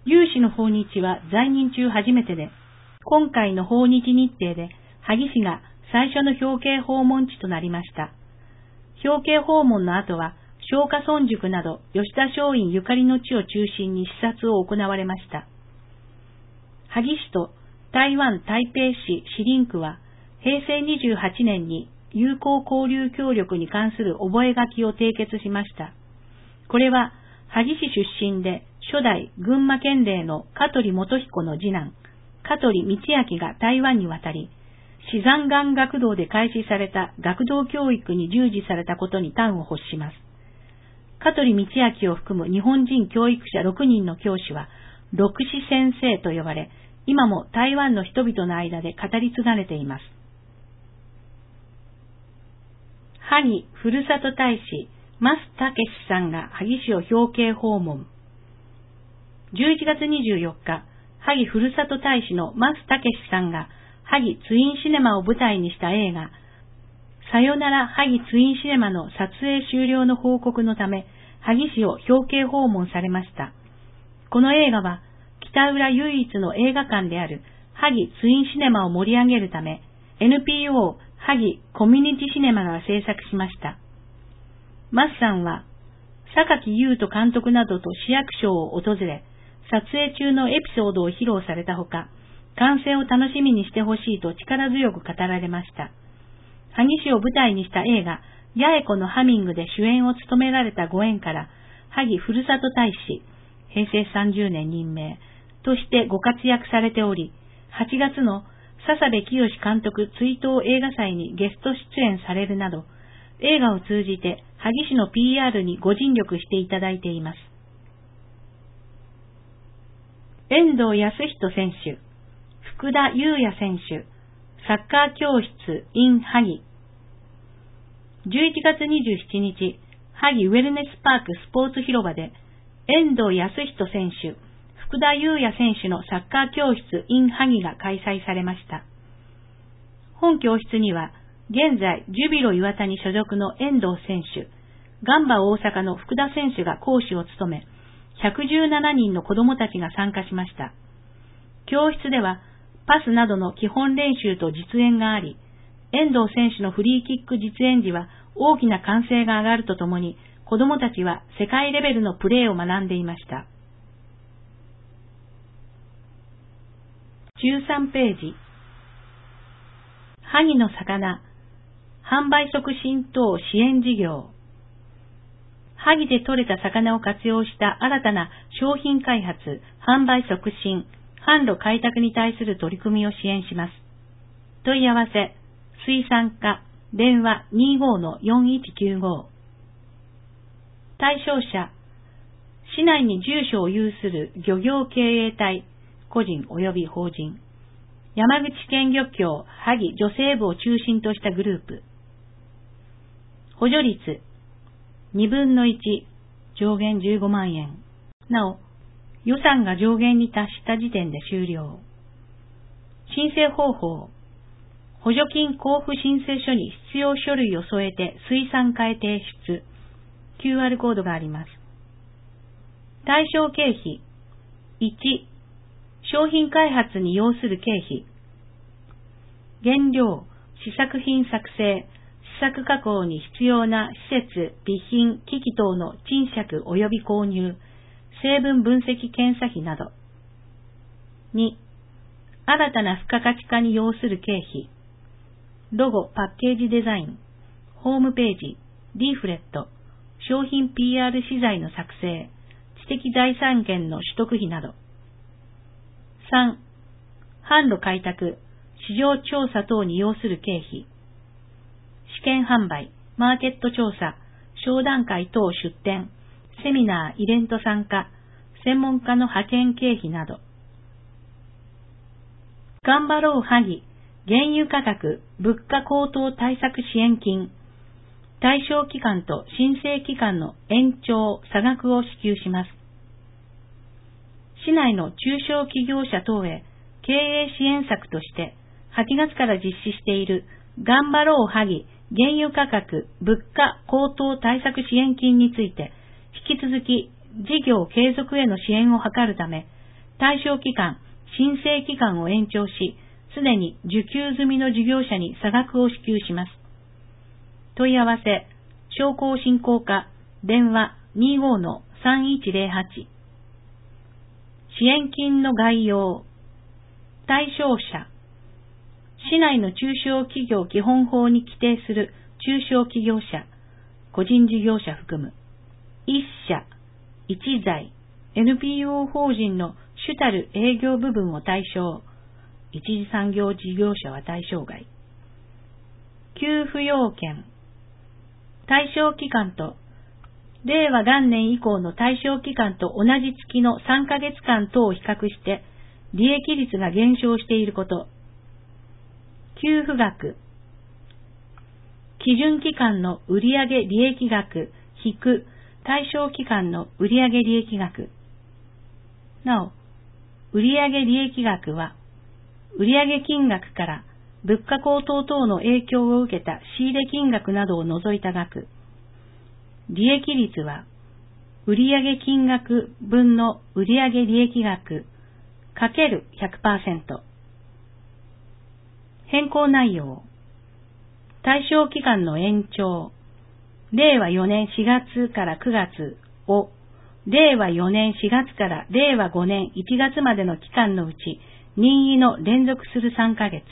有志の訪日は在任中初めてで、今回の訪日日程で萩市が最初の表敬訪問地となりました。表敬訪問の後は、松下村塾など吉田松陰ゆかりの地を中心に視察を行われました。萩市と台湾台北市士林区はへいせいにじゅうはちねんに友好交流協力に関する覚書を締結しました。これは萩市出身で初代群馬県令の香取元彦の次男、香取道明が台湾に渡り、至山岩学堂で開始された学童教育に従事されたことに端を発します。香取道明を含む日本人教育者ろくにんの教師は、六師先生と呼ばれ、今も台湾の人々の間で語り継がれています。萩ふるさと大使、増武さんが萩市を表敬訪問。じゅういちがつにじゅうよっか、萩ふるさと大使の増武さんが萩ツインシネマを舞台にした映画、さよなら萩ツインシネマの撮影終了の報告のため、萩市を表敬訪問されました。この映画は、北浦唯一の映画館である萩ツインシネマを盛り上げるため、エヌピーオー 萩コミュニティシネマが制作しました。マスさんは、榊優斗監督などと市役所を訪れ、撮影中のエピソードを披露されたほか、観戦を楽しみにしてほしいと力強く語られました。萩市を舞台にした映画、八重子のハミングで主演を務められたご縁から、萩ふるさと大使、へいせいさんじゅうねん任命としてご活躍されており、はちがつの笹部清監督追悼映画祭にゲスト出演されるなど、映画を通じて萩市の ピーアール にご尽力していただいています。遠藤康人選手、福田優也選手、サッカー教室 in 萩。じゅういちがつにじゅうしちにち、萩ウェルネスパークスポーツ広場で、遠藤康人選手、福田優也選手のサッカー教室 in 萩が開催されました。本教室には、現在ジュビロ磐田に所属の遠藤選手、ガンバ大阪の福田選手が講師を務め、ひゃくじゅうななにんの子どもたちが参加しました。教室では、パスなどの基本練習と実演があり、遠藤選手のフリーキック実演時は大きな歓声が上がるとともに、子どもたちは世界レベルのプレーを学んでいました。じゅうさんページ。萩の魚、販売促進等支援事業。萩で採れた魚を活用した新たな商品開発、販売促進、販路開拓に対する取り組みを支援します。問い合わせ、水産課、電話 にじゅうご のよんいちきゅうご。対象者、市内に住所を有する漁業経営体、個人及び法人、山口県漁協萩女性部を中心としたグループ。補助率、にぶんのいち、上限じゅうごまんえん。なお、予算が上限に達した時点で終了。申請方法、補助金交付申請書に必要書類を添えて水産課へ提出。キューアール コードがあります。対象経費、いち、商品開発に要する経費。原料、試作品作成、試作加工に必要な施設、備品、機器等の賃借及び購入、成分分析検査費など。に、新たな付加価値化に要する経費。ロゴ、パッケージデザイン、ホームページ、リーフレット、商品 ピーアール 資材の作成、知的財産権の取得費など。さん、販路開拓、市場調査等に要する経費。試験販売、マーケット調査、商談会等出展、セミナー、イベント参加、専門家の派遣経費など。頑張ろう萩、原油価格、物価高騰対策支援金、対象期間と申請期間の延長、差額を支給します。市内の中小企業者等へ経営支援策として、はちがつから実施している頑張ろう萩、原油価格、物価高騰対策支援金について、引き続き事業継続への支援を図るため、 対象期間、申請期間を延長し、すでに受給済みの事業者に差額を支給します。問い合わせ、商工振興課、電話 にじゅうごのさんいちゼロはち。支援金の概要。対象者。市内の中小企業基本法に規定する中小企業者、個人事業者含む、一社、一財、エヌピーオー 法人の主たる営業部分を対象、一次産業事業者は対象外。給付要件。対象期間と、令和元年以降の対象期間と同じ月のさんかげつかん等を比較して、利益率が減少していること。給付額。基準期間の売上利益額引く対象期間の売上利益額。なお、売上利益額は、売上金額から物価高騰等の影響を受けた仕入れ金額などを除いた額。利益率は、売上金額分の売上利益額かける ひゃくパーセント。変更内容。対象期間の延長。れいわよねんしがつからくがつを、れいわよねんしがつかられいわごねんいちがつまでの期間のうち、任意の連続するさんかげつ。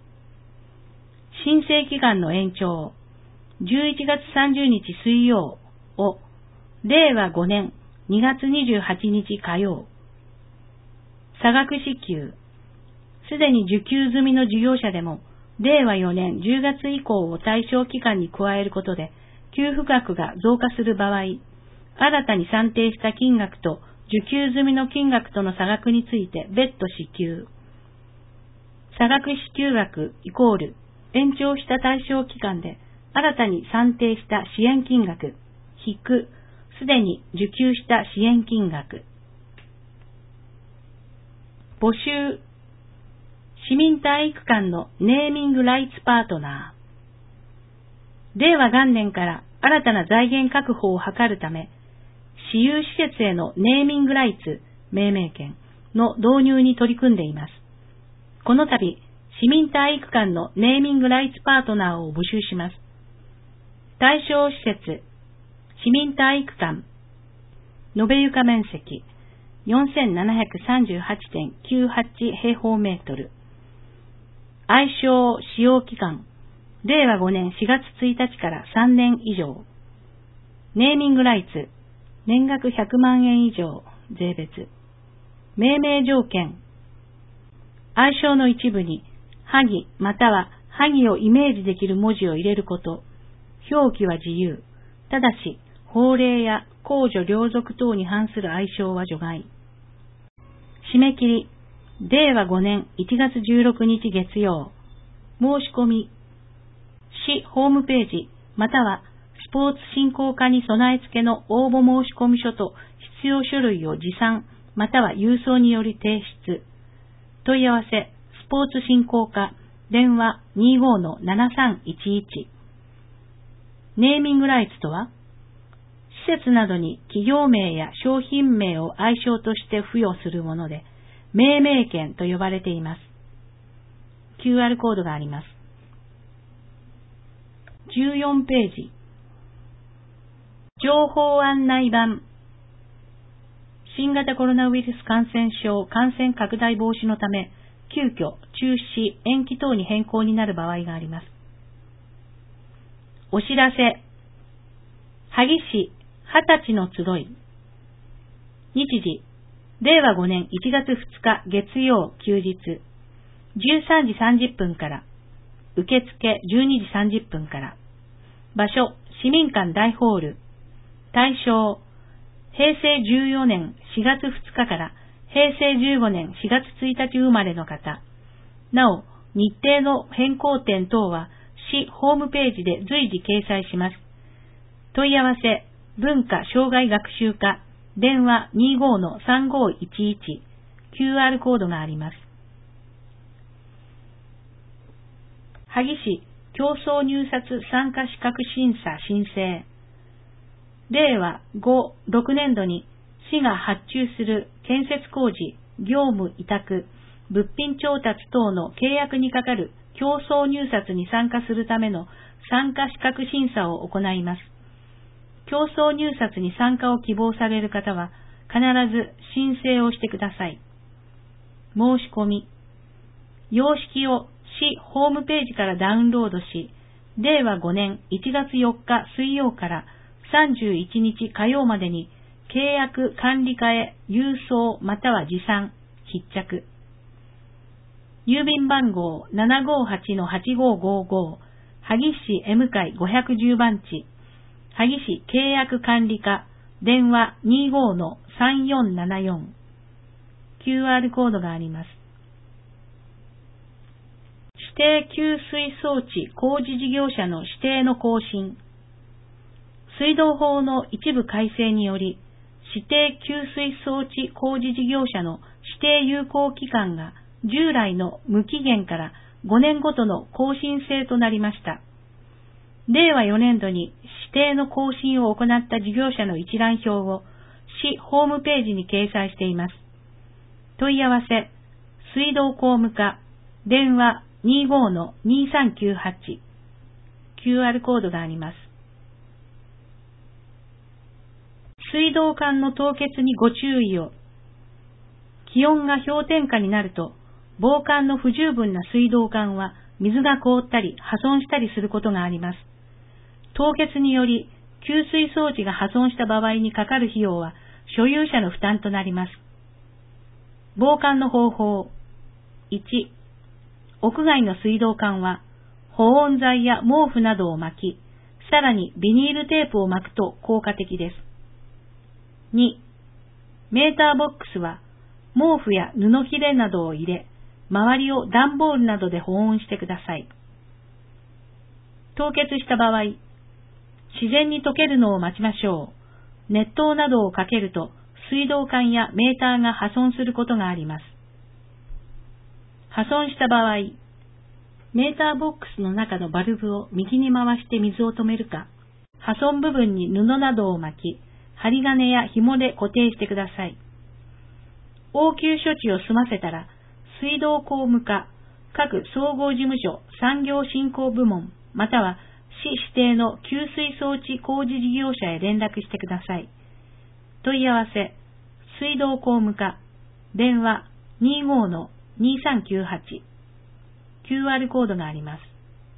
申請期間の延長。じゅういちがつさんじゅうにち水曜を、れいわごねんにがつにじゅうはちにち火曜。差額支給。すでに受給済みの事業者でも、れいわよねんじゅうがつ以降を対象期間に加えることで、給付額が増加する場合、新たに算定した金額と受給済みの金額との差額について別途支給。差額支給額イコール延長した対象期間で新たに算定した支援金額引くすでに受給した支援金額。募集。市民体育館のネーミングライツパートナー。れいわ元年から新たな財源確保を図るため、私有施設へのネーミングライツ、命名権の導入に取り組んでいます。この度、市民体育館のネーミングライツパートナーを募集します。対象施設、市民体育館、延べ床面積 よんせんななひゃくさんじゅうはちてんきゅうはち 平方メートル。愛称使用期間、れいわごねんしがつついたちからさんねん以上。ネーミングライツ、年額ひゃくまんえん以上、税別。命名条件。愛称の一部に、萩または萩をイメージできる文字を入れること。表記は自由。ただし、法令や公序良俗等に反する愛称は除外。締め切り。れいわごねんいちがつじゅうろくにち月曜。申し込み。市ホームページまたはスポーツ振興課に備え付けの応募申込書と必要書類を持参または郵送により提出。問い合わせスポーツ振興課電話 にじゅうごのななさんいちいち。ネーミングライツとは、施設などに企業名や商品名を愛称として付与するもので、命名権と呼ばれています。キューアール コードがあります。じゅうよんページ。情報案内板。新型コロナウイルス感染症感染拡大防止のため、急遽中止、延期等に変更になる場合があります。お知らせ。萩市二十歳の集い。日時。れいわごねんいちがつふつか月曜休日。じゅうさんじさんじゅっぷんから。受付じゅうにじさんじゅっぷんから。場所、市民館大ホール。対象、へいせいじゅうよねんしがつふつかからへいせいじゅうごねんしがつついたち生まれの方。なお、日程の変更点等は市ホームページで随時掲載します。問い合わせ、文化障害学習課、電話 にじゅうごのさんごいちいち、キューアール コードがあります。萩市競争入札参加資格審査申請。れいわご、ろくねんどに市が発注する建設工事業務委託、物品調達等の契約にかかる競争入札に参加するための参加資格審査を行います。競争入札に参加を希望される方は、必ず申請をしてください。申し込み。様式を市ホームページからダウンロードし、れいわごねんいちがつよっか水曜からさんじゅういちにち火曜までに契約管理課へ郵送または持参、必着。郵便番号 ななごはちのはちごごご、萩市 M 会ごひゃくじゅうばんち、萩市契約管理課、電話 にじゅうごのさんよんななよん。キューアール コードがあります。指定給水装置工事事業者の指定の更新。水道法の一部改正により、指定給水装置工事事業者の指定有効期間が従来の無期限からごねんごとの更新制となりました。れいわよねんどに指定の更新を行った事業者の一覧表を市ホームページに掲載しています。問い合わせ、水道工務課、電話 にじゅうごのにさんきゅうはち、キューアール コードがあります。水道管の凍結にご注意を。気温が氷点下になると、防寒の不十分な水道管は水が凍ったり破損したりすることがあります。凍結により給水装置が破損した場合にかかる費用は所有者の負担となります。防寒の方法。いち、屋外の水道管は保温材や毛布などを巻き、さらにビニールテープを巻くと効果的です。に、メーターボックスは毛布や布切れなどを入れ、周りを段ボールなどで保温してください。凍結した場合、自然に溶けるのを待ちましょう。熱湯などをかけると水道管やメーターが破損することがあります。破損した場合、メーターボックスの中のバルブを右に回して水を止めるか、破損部分に布などを巻き、針金や紐で固定してください。応急処置を済ませたら、水道工務課、各総合事務所産業振興部門、または市指定の給水装置工事事業者へ連絡してください。問い合わせ、水道工務課、電話 にじゅうごのにさんきゅうはち、キューアール コードがあります。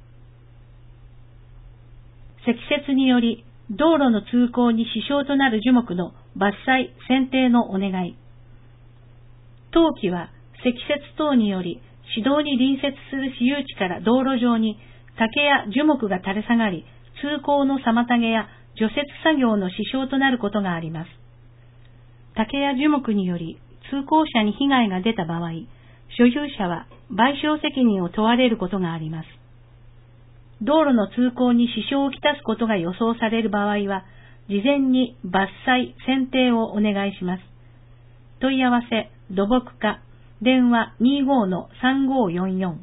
積雪により道路の通行に支障となる樹木の伐採・剪定のお願い。当期は積雪等により市道に隣接する私有地から道路上に竹や樹木が垂れ下がり、通行の妨げや除雪作業の支障となることがあります。竹や樹木により通行者に被害が出た場合、所有者は賠償責任を問われることがあります。道路の通行に支障をきたすことが予想される場合は、事前に伐採・剪定をお願いします。問い合わせ、土木課、電話 にじゅうごのさんごよんよん。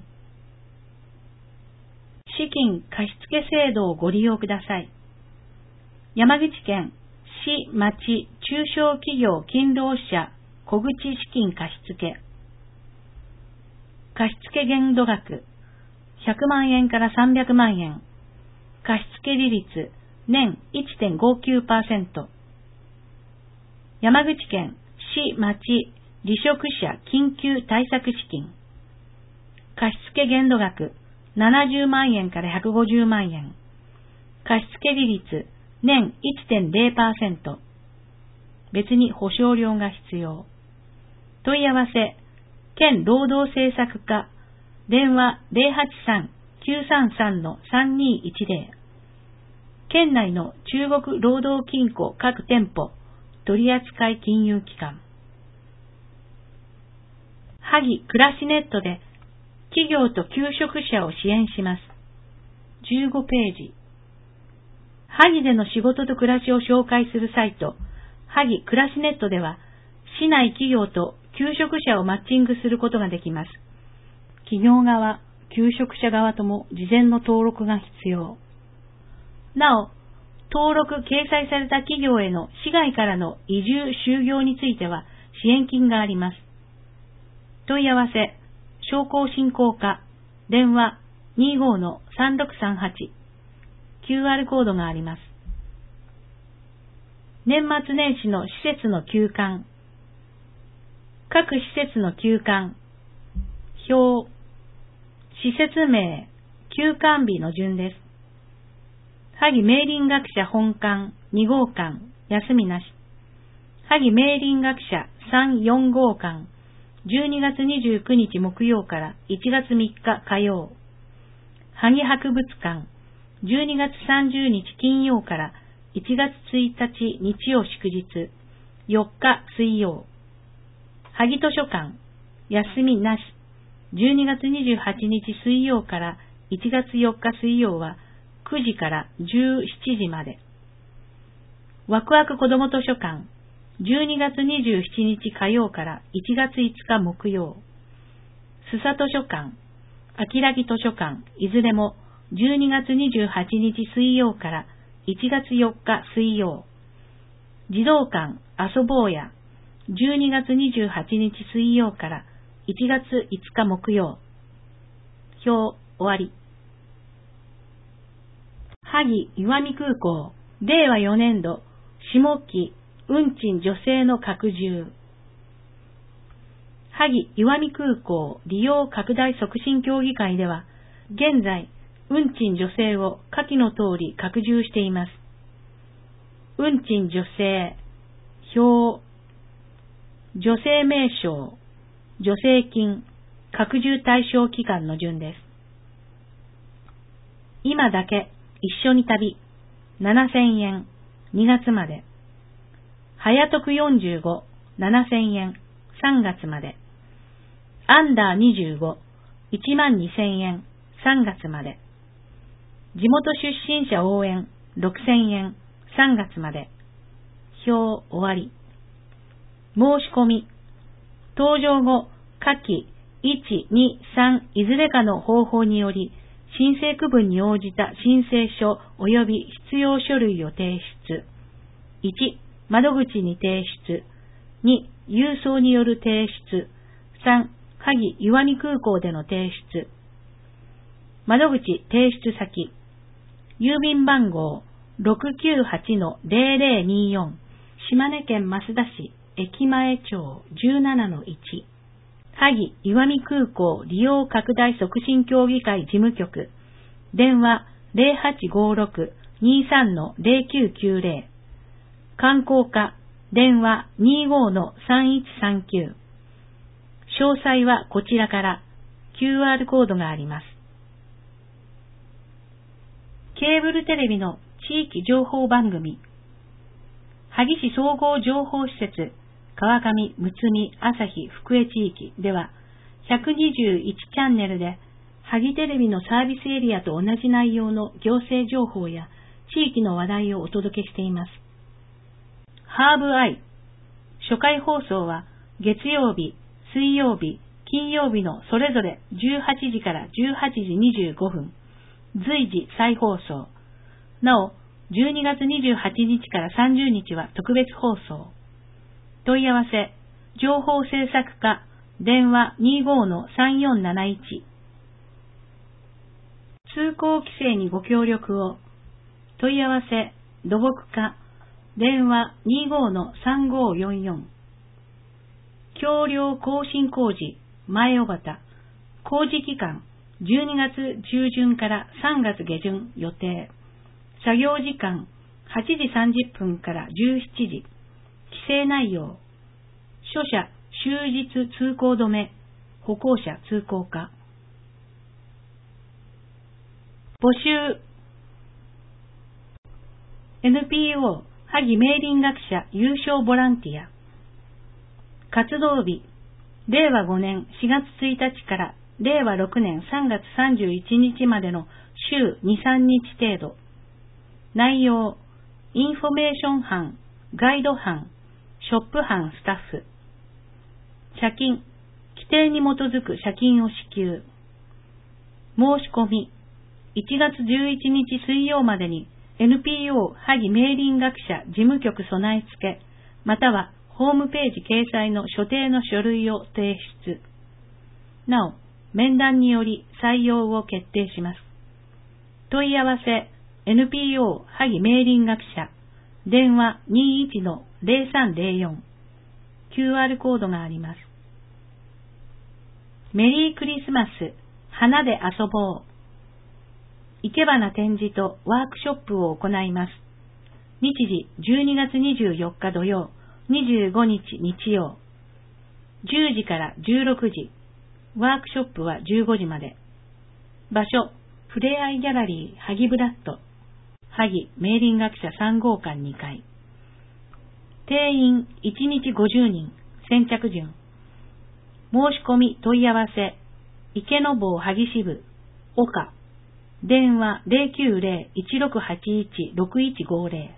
資金貸付制度をご利用ください。山口県市町中小企業勤労者小口資金貸付。貸付限度額ひゃくまんえんからさんびゃくまんえん。貸付利率年 いってんごきゅうパーセント。山口県市町離職者緊急対策資金。貸付限度額ななじゅうまんえんからひゃくごじゅうまんえん。貸付利率年 いってんれいパーセント。別に保証料が必要。問い合わせ、県労働政策課、電話 ゼロはちさん きゅうさんさんのさんにいちゼロ。県内の中国労働金庫各店舗、取扱金融機関。萩暮らしネットで企業と求職者を支援します。じゅうごページ。萩での仕事と暮らしを紹介するサイト、萩暮らしネットでは、市内企業と求職者をマッチングすることができます。企業側、求職者側とも事前の登録が必要。なお、登録・掲載された企業への市外からの移住・就業については支援金があります。 問い合わせ、商工振興課、電話 にじゅうごのさんろくさんはち、キューアール コードがあります。年末年始の施設の休館。各施設の休館。表。施設名、休館日の順です。萩明林学者本館に号館、休みなし。萩明林学者さん、よん号館、じゅうにがつにじゅうくにち木曜からいちがつみっか火曜。萩博物館、じゅうにがつさんじゅうにち金曜からいちがつついたち日曜祝日、よっか水曜。萩図書館、休みなし。じゅうにがつにじゅうはちにち水曜からいちがつよっか水曜はくじからじゅうしちじまで。わくわく子ども図書館、じゅうにがつにじゅうしちにち火曜からいちがついつか木曜。須佐図書館、あきらぎ図書館、いずれもじゅうにがつにじゅうはちにち水曜からいちがつよっか水曜。児童館、遊ぼうや、じゅうにがつにじゅうはちにち水曜からいちがついつか木曜。表、終わり。萩岩見空港、れいわよねんど、下期、運賃助成の拡充。萩岩見空港利用拡大促進協議会では、現在、運賃助成を下記の通り拡充しています。運賃助成、表、助成名称、助成金、拡充対象期間の順です。今だけ、一緒に旅、ななせんえん、にがつまで。早得よんじゅうご、ななせんえん、さんがつまで。アンダーにじゅうご、いちまんにせんえん、さんがつまで。地元出身者応援、ろくせんえん、さんがつまで。表、終わり。申し込み。搭乗後、下記いち、に、さんいずれかの方法により、申請区分に応じた申請書及び必要書類を提出。いち、窓口に提出。に、郵送による提出。さん、萩岩見空港での提出。窓口提出先。郵便番号 ろくきゅうはちのぜろぜろによん 島根県益田市駅前町 じゅうななのいち。萩岩見空港利用拡大促進協議会事務局。電話 ゼロはちごろく にさんのゼロきゅうきゅうゼロ。観光課電話 にじゅうごのさんいちさんきゅう。詳細はこちらから キューアール コードがあります。ケーブルテレビの地域情報番組。萩市総合情報施設川上、むつみ、朝日、福江地域ではひゃくにじゅういちチャンネルで萩テレビのサービスエリアと同じ内容の行政情報や地域の話題をお届けしています。ハーブアイ。初回放送は月曜日、水曜日、金曜日のそれぞれじゅうはちじからじゅうはちじにじゅうごふん。随時再放送。なお、じゅうにがつにじゅうはちにちからさんじゅうにちは特別放送。問い合わせ、情報制作課、電話 にじゅうごのさんよんなないち。通行規制にご協力を。問い合わせ、土木課、電話 にじゅうごのさんごよんよん。橋梁更新工事、前尾端。工事期間、じゅうにがつ中旬からさんがつ下旬予定。作業時間、はちじさんじゅっぷんからじゅうしちじ。規制内容。諸車、終日通行止め。歩行者通行化。募集。エヌピーオー、萩明林学者有償ボランティア。活動日。れいわごねんしがつついたちかられいわろくねんさんがつさんじゅういちにちまでの週に、さんにち程度。内容、インフォメーション班、ガイド班、ショップ班スタッフ。謝金、規定に基づく謝金を支給。申し込み、いちがつじゅういちにち水曜までに エヌピーオー 萩明林学者事務局備え付け、またはホームページ掲載の所定の書類を提出。 なお、面談により採用を決定します。問い合わせ エヌピーオー 萩明林学者電話 にじゅういちのゼロさんゼロよん キューアール コードがあります。メリークリスマス花で遊ぼう生け花展示とワークショップを行います。日時じゅうにがつにじゅうよっか土曜、にじゅうごにち日曜、じゅうじからじゅうろくじ、ワークショップはじゅうごじまで。場所、ふれあいギャラリーハギブラッド、萩明林学者さんごうかんにかい。定員いちにちごじゅうにん、先着順。申し込み問い合わせ、池坊萩支部、岡、電話 ゼロきゅうゼロ いちろくはちいち ろくいちごゼロ。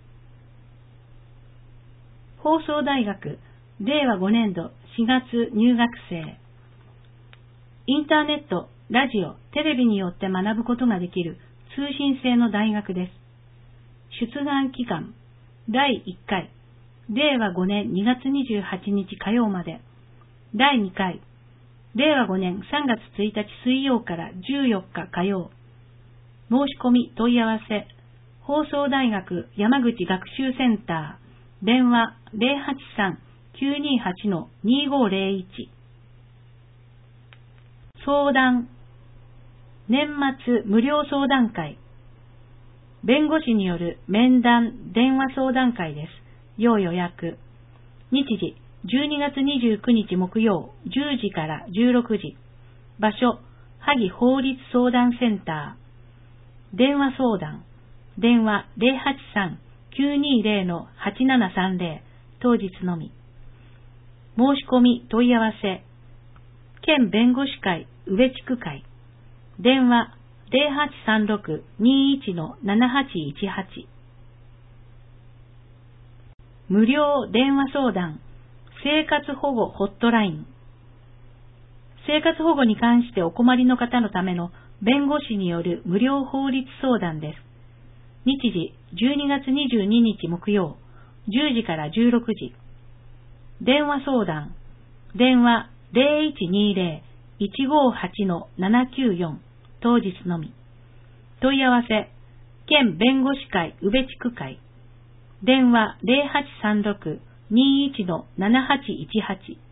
放送大学、れいわごねんどしがつ入学生。インターネット、ラジオ、テレビによって学ぶことができる通信制の大学です。出願期間、だいいっかい、れいわごねんにがつにじゅうはちにち火曜まで。だいにかい、れいわごねんさんがつついたち水曜からじゅうよっか火曜。申し込み問い合わせ、放送大学山口学習センター、電話 ゼロはちさん きゅうにはち にごゼロいち。相談、年末無料相談会。弁護士による面談電話相談会です。要予約。日時、じゅうにがつにじゅうくにち木曜、じゅうじからじゅうろくじ。場所、萩法律相談センター。電話相談。電話 ゼロはちさん きゅうにゼロ はちななさんゼロ。当日のみ。申し込み問い合わせ。県弁護士会宇部地区会。電話 ゼロはちさんろく にいちのななはちいちはち。無料電話相談。生活保護ホットライン。生活保護に関してお困りの方のための弁護士による無料法律相談です。日時じゅうにがつにじゅうににち木曜、じゅうじからじゅうろくじ。電話相談。電話 ゼロいちにゼロ いちごはちのななきゅうよん。当日のみ。問い合わせ。県弁護士会宇部地区会。電話 ゼロはちさんろく にいちのななはちいちはち。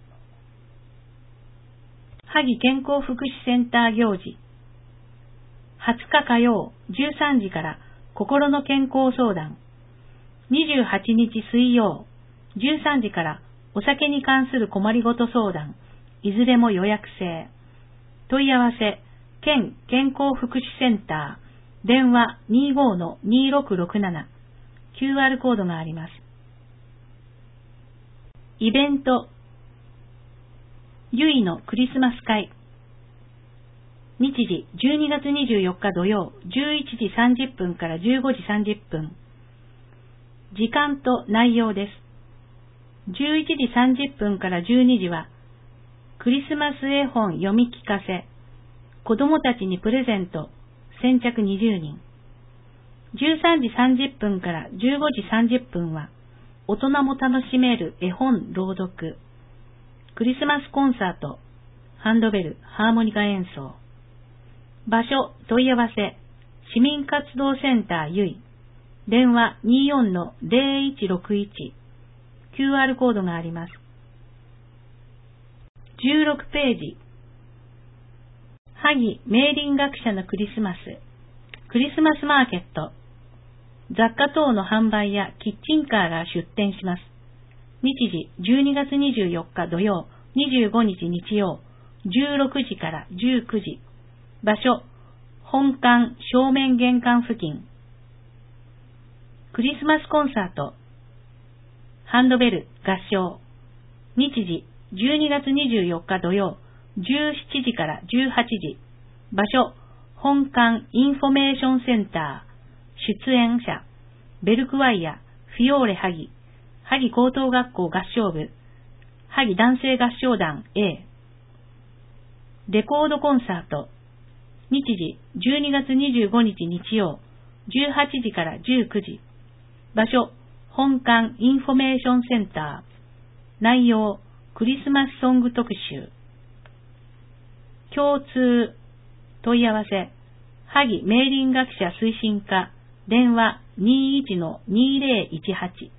萩健康福祉センター行事。はつか火曜じゅうさんじから心の健康相談。にじゅうはちにち水曜じゅうさんじからお酒に関する困りごと相談。いずれも予約制。問い合わせ。県健康福祉センター。電話 にじゅうごのにろくろくなな。キューアール コードがあります。イベント。ゆいのクリスマス会。日時じゅうにがつにじゅうよっか土曜、じゅういちじさんじゅっぷんからじゅうごじさんじゅっぷん。時間と内容です。じゅういちじさんじゅっぷんからじゅうにじは、クリスマス絵本読み聞かせ、子供たちにプレゼント、先着にじゅうにん。じゅうさんじさんじゅっぷんからじゅうごじさんじゅっぷんは、大人も楽しめる絵本朗読、クリスマスコンサート、ハンドベル、ハーモニカ演奏。場所、問い合わせ、市民活動センターゆい、電話 にじゅうよんのゼロいちろくいち、キューアール コードがあります。じゅうろくページ。萩明林学者のクリスマス、クリスマスマーケット、雑貨等の販売やキッチンカーが出店します。日時じゅうにがつにじゅうよっか土曜、にじゅうごにち日曜、じゅうろくじからじゅうくじ。場所、本館正面玄関付近。クリスマスコンサート、ハンドベル合唱。日時じゅうにがつにじゅうよっか土曜、じゅうしちじからじゅうはちじ。場所、本館インフォメーションセンター。出演者、ベルクワイア、フィオーレ萩、萩高等学校合唱部、萩男性合唱団 A。レコードコンサート。日時じゅうにがつにじゅうごにち日曜、じゅうはちじからじゅうくじ。場所、本館インフォメーションセンター。内容、クリスマスソング特集。 共通、問い合わせ、萩明林学者推進課、電話 にじゅういちのにじゅういちはち。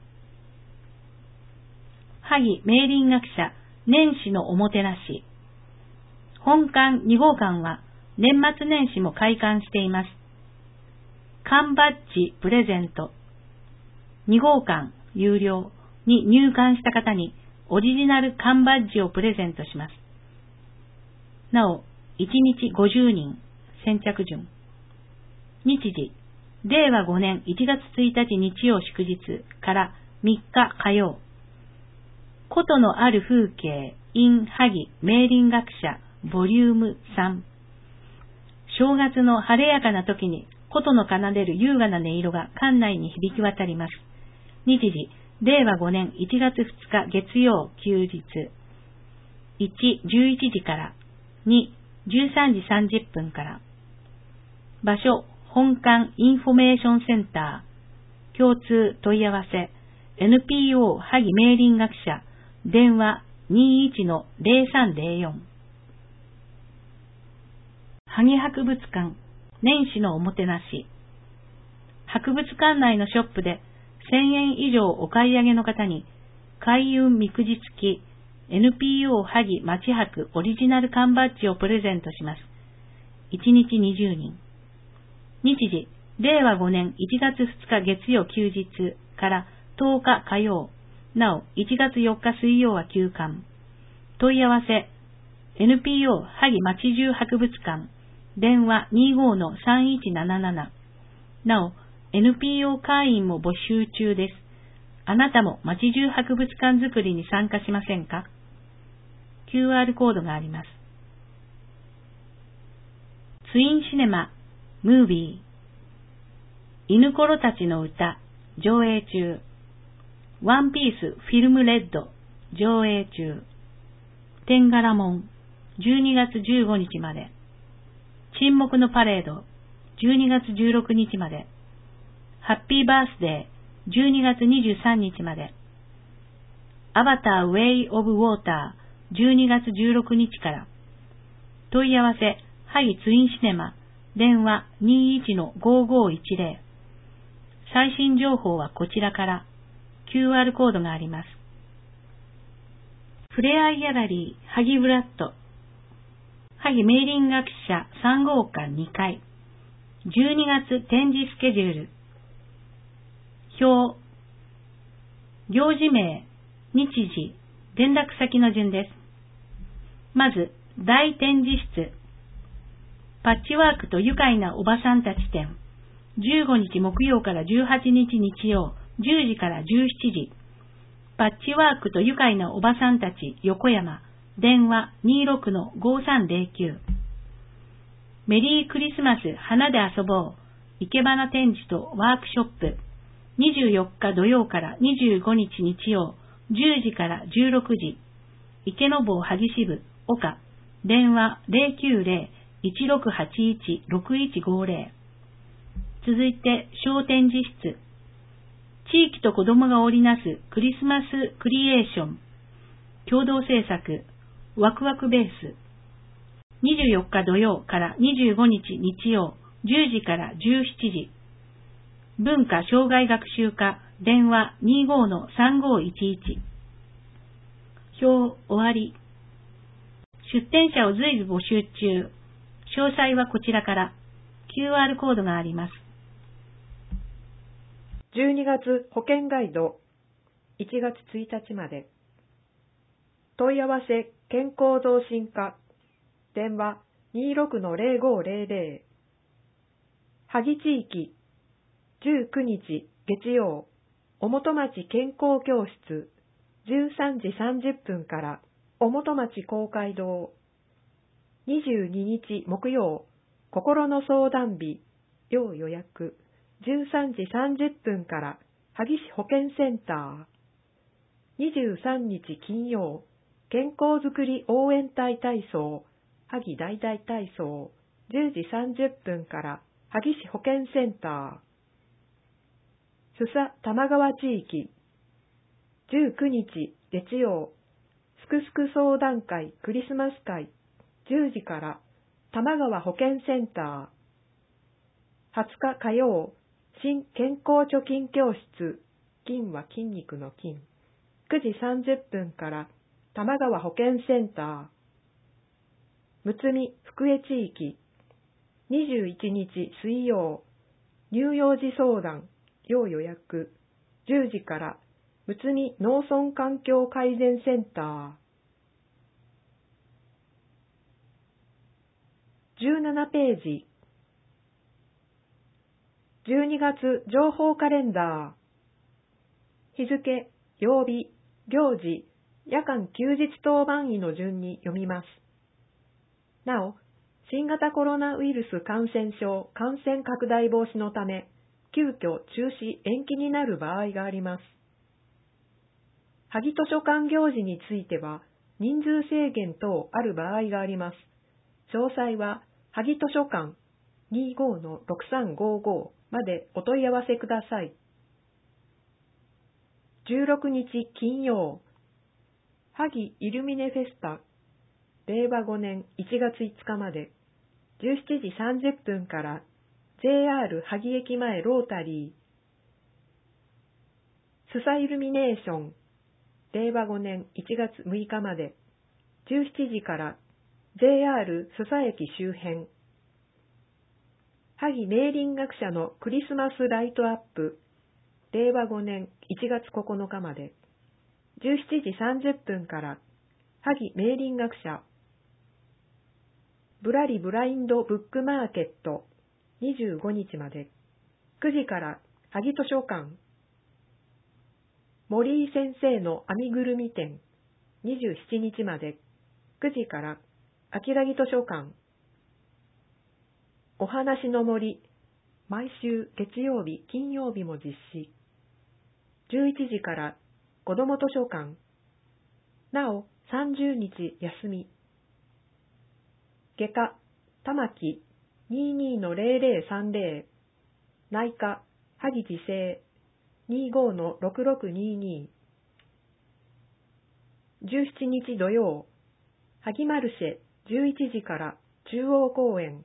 萩明林学者年始のおもてなし。本館に号館は年末年始も開館しています。缶バッジプレゼント。に号館有料に入館した方にオリジナル缶バッジをプレゼントします。なお、いちにちごじゅうにん、先着順。日時、れいわごねんいちがつついたち日曜祝日からみっか火曜。古都のある風景 in 萩明林学者ボリュームさん。正月の晴れやかな時に琴の奏でる優雅な音色が館内に響き渡ります。日時、れいわごねんいちがつふつか月曜休日。いち、じゅういちじから。に、じゅうさんじさんじゅっぷんから。場所、本館インフォメーションセンター。共通問い合わせ、エヌピーオー 萩明林学者、電話 にじゅういちのぜろさんぜろよん。萩博物館、年始のおもてなし。博物館内のショップでせんえん以上お買い上げの方に、開運みくじ付き エヌピーオー 萩町博オリジナル缶バッジをプレゼントします。いちにちにじゅうにん。日時、れいわごねんいちがつふつか月曜休日からとおか火曜。なお、いちがつよっか水曜は休館。問い合わせ、エヌピーオー 萩町中博物館、電話 にじゅうごのさんいちなななな。なお、エヌピーオー 会員も募集中です。あなたも町中博物館づくりに参加しませんか？ キューアール コードがあります。ツインシネマ、ムービー。犬ころたちの歌、上映中。ワンピースフィルムレッド、上映中。天柄門、じゅうにがつじゅうごにちまで。沈黙のパレード、じゅうにがつじゅうろくにちまで。ハッピーバースデー、じゅうにがつにじゅうさんにちまで。アバターウェイオブウォーター、じゅうにがつじゅうろくにちから。問い合わせ、萩ツインシネマ、電話 にじゅういちのごごいちぜろ。最新情報はこちらから。キューアール コードがあります。ふれあいギャラリー、萩ブラッド。萩明林学者さん号館にかい。じゅうにがつ展示スケジュール。表。行事名、日時、連絡先の順です。まず、大展示室。パッチワークと愉快なおばさんたち展。じゅうごにち木曜からじゅうはちにち日曜、じゅうじからじゅうしちじ。パッチワークと愉快なおばさんたち横山、電話 にじゅうろくのごさんぜろきゅう。メリークリスマス花で遊ぼう、生け花展示とワークショップ。にじゅうよっか土曜からにじゅうごにち日曜、じゅうじからじゅうろくじ。池坊萩支部、岡、電話 ぜろきゅうぜろ いちろくはちいち ろくいちごぜろ。続いて、小展示室。地域と子供が織りなすクリスマスクリエーション。共同制作、ワクワクベース。にじゅうよっか土曜からにじゅうごにち日曜、じゅうじからじゅうしちじ。文化障害学習課、電話 にじゅうごのさんごいちいち。表終わり。出展者を随時募集中。詳細はこちらから。キューアール コードがあります。
じゅうにがつ保険ガイド、いちがつついたちまで。問い合わせ健康増進課、電話 にじゅうろくのぜろごぜろぜろ。萩地域、じゅうくにち月曜、おもとまち健康教室、じゅうさんじさんじゅっぷんから、おもとまち公会堂。にじゅうににち木曜、心の相談日、要予約。じゅうさんじさんじゅっぷんから萩市保健センター。にじゅうさんにち金曜、健康づくり応援隊体操、萩大々体操、じゅうじさんじゅっぷんから萩市保健センター。須佐玉川地域。じゅうくにち月曜、すくすく相談会クリスマス会。 じゅうじから多摩川保健センター。はつか火曜、新健康貯金教室、金は筋肉の金。くじさんじゅっぷんから多摩川保健センター。むつみ福江地域。にじゅういちにち水曜、乳幼児相談、要予約。じゅうじからむつみ農村環境改善センター。じゅうななページ。じゅうにがつ情報カレンダー。日付、曜日、行事、夜間休日当番医の順に読みます。なお、新型コロナウイルス感染症感染拡大防止のため、急遽中止延期になる場合があります。萩図書館行事については、人数制限等ある場合があります。詳細は、萩図書館 にじゅうごのろくさんごご までお問い合わせください。じゅうろくにち金曜、萩イルミネフェスタ、れいわごねんいちがついつかまで、じゅうしちじさんじゅっぷんから ジェイアール 萩駅前ロータリー、スサイルミネーション、れいわごねんいちがつむいかまで、じゅうしちじから ジェイアール スサ駅周辺、萩明林学者のクリスマスライトアップ、れいわごねんいちがつここのかまで、じゅうしちじさんじゅっぷんから萩明林学者、ぶらりブラインドブックマーケットにじゅうごにちまで、くじから萩図書館、森井先生の編みぐるみ展にじゅうしちにちまで、くじから秋良木図書館、お話の森、毎週月曜日、金曜日も実施。じゅういちじから子ども図書館、なおさんじゅうにち休み。外科、玉木 にじゅうにのぜろぜろさんぜろ、内科、萩自生 にじゅうごのろくろくにに。じゅうしちにち土曜、萩マルシェじゅういちじから中央公園。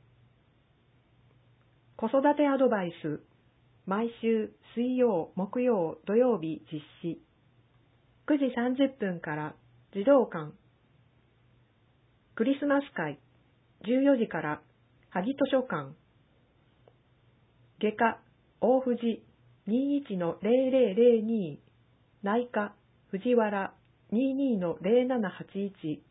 子育てアドバイス、毎週水曜、木曜、土曜日実施。くじさんじゅっぷんから児童館。クリスマス会、じゅうよじから萩図書館。外科、大藤 にじゅういちのぜろぜろぜろに、内科、藤原 にじゅうにのぜろななはちいち。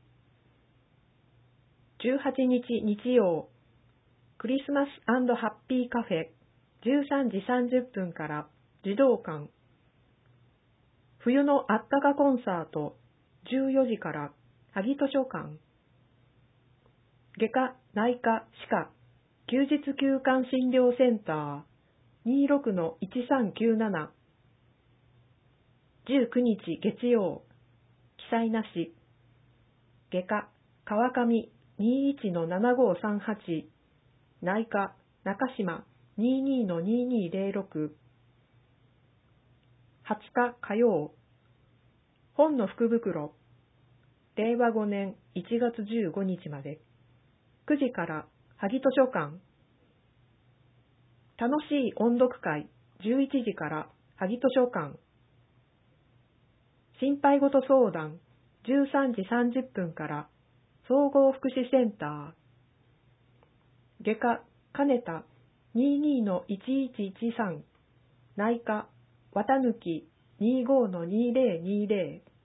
じゅうはちにち日曜、クリスマス&ハッピーカフェ、じゅうさんじさんじゅっぷんから児童館。冬のあったかコンサート、じゅうよじから萩図書館。外科、内科、歯科、休日休館診療センター、にじゅうろくのいちさんきゅうなな。じゅうくにち月曜、記載なし。外科、川上 にじゅういちのななごさんはち。内科、中島 にじゅうにのににぜろろく。はつか火曜、本の福袋、れいわごねんいちがつじゅうごにちまで、くじから萩図書館。楽しい音読会、じゅういちじから萩図書館。心配事相談、じゅうさんじさんじゅっぷんから総合福祉センター。外科、金田 にじゅうにのいちいちいちさん。内科、綿貫 にじゅうごのにぜろにぜろ。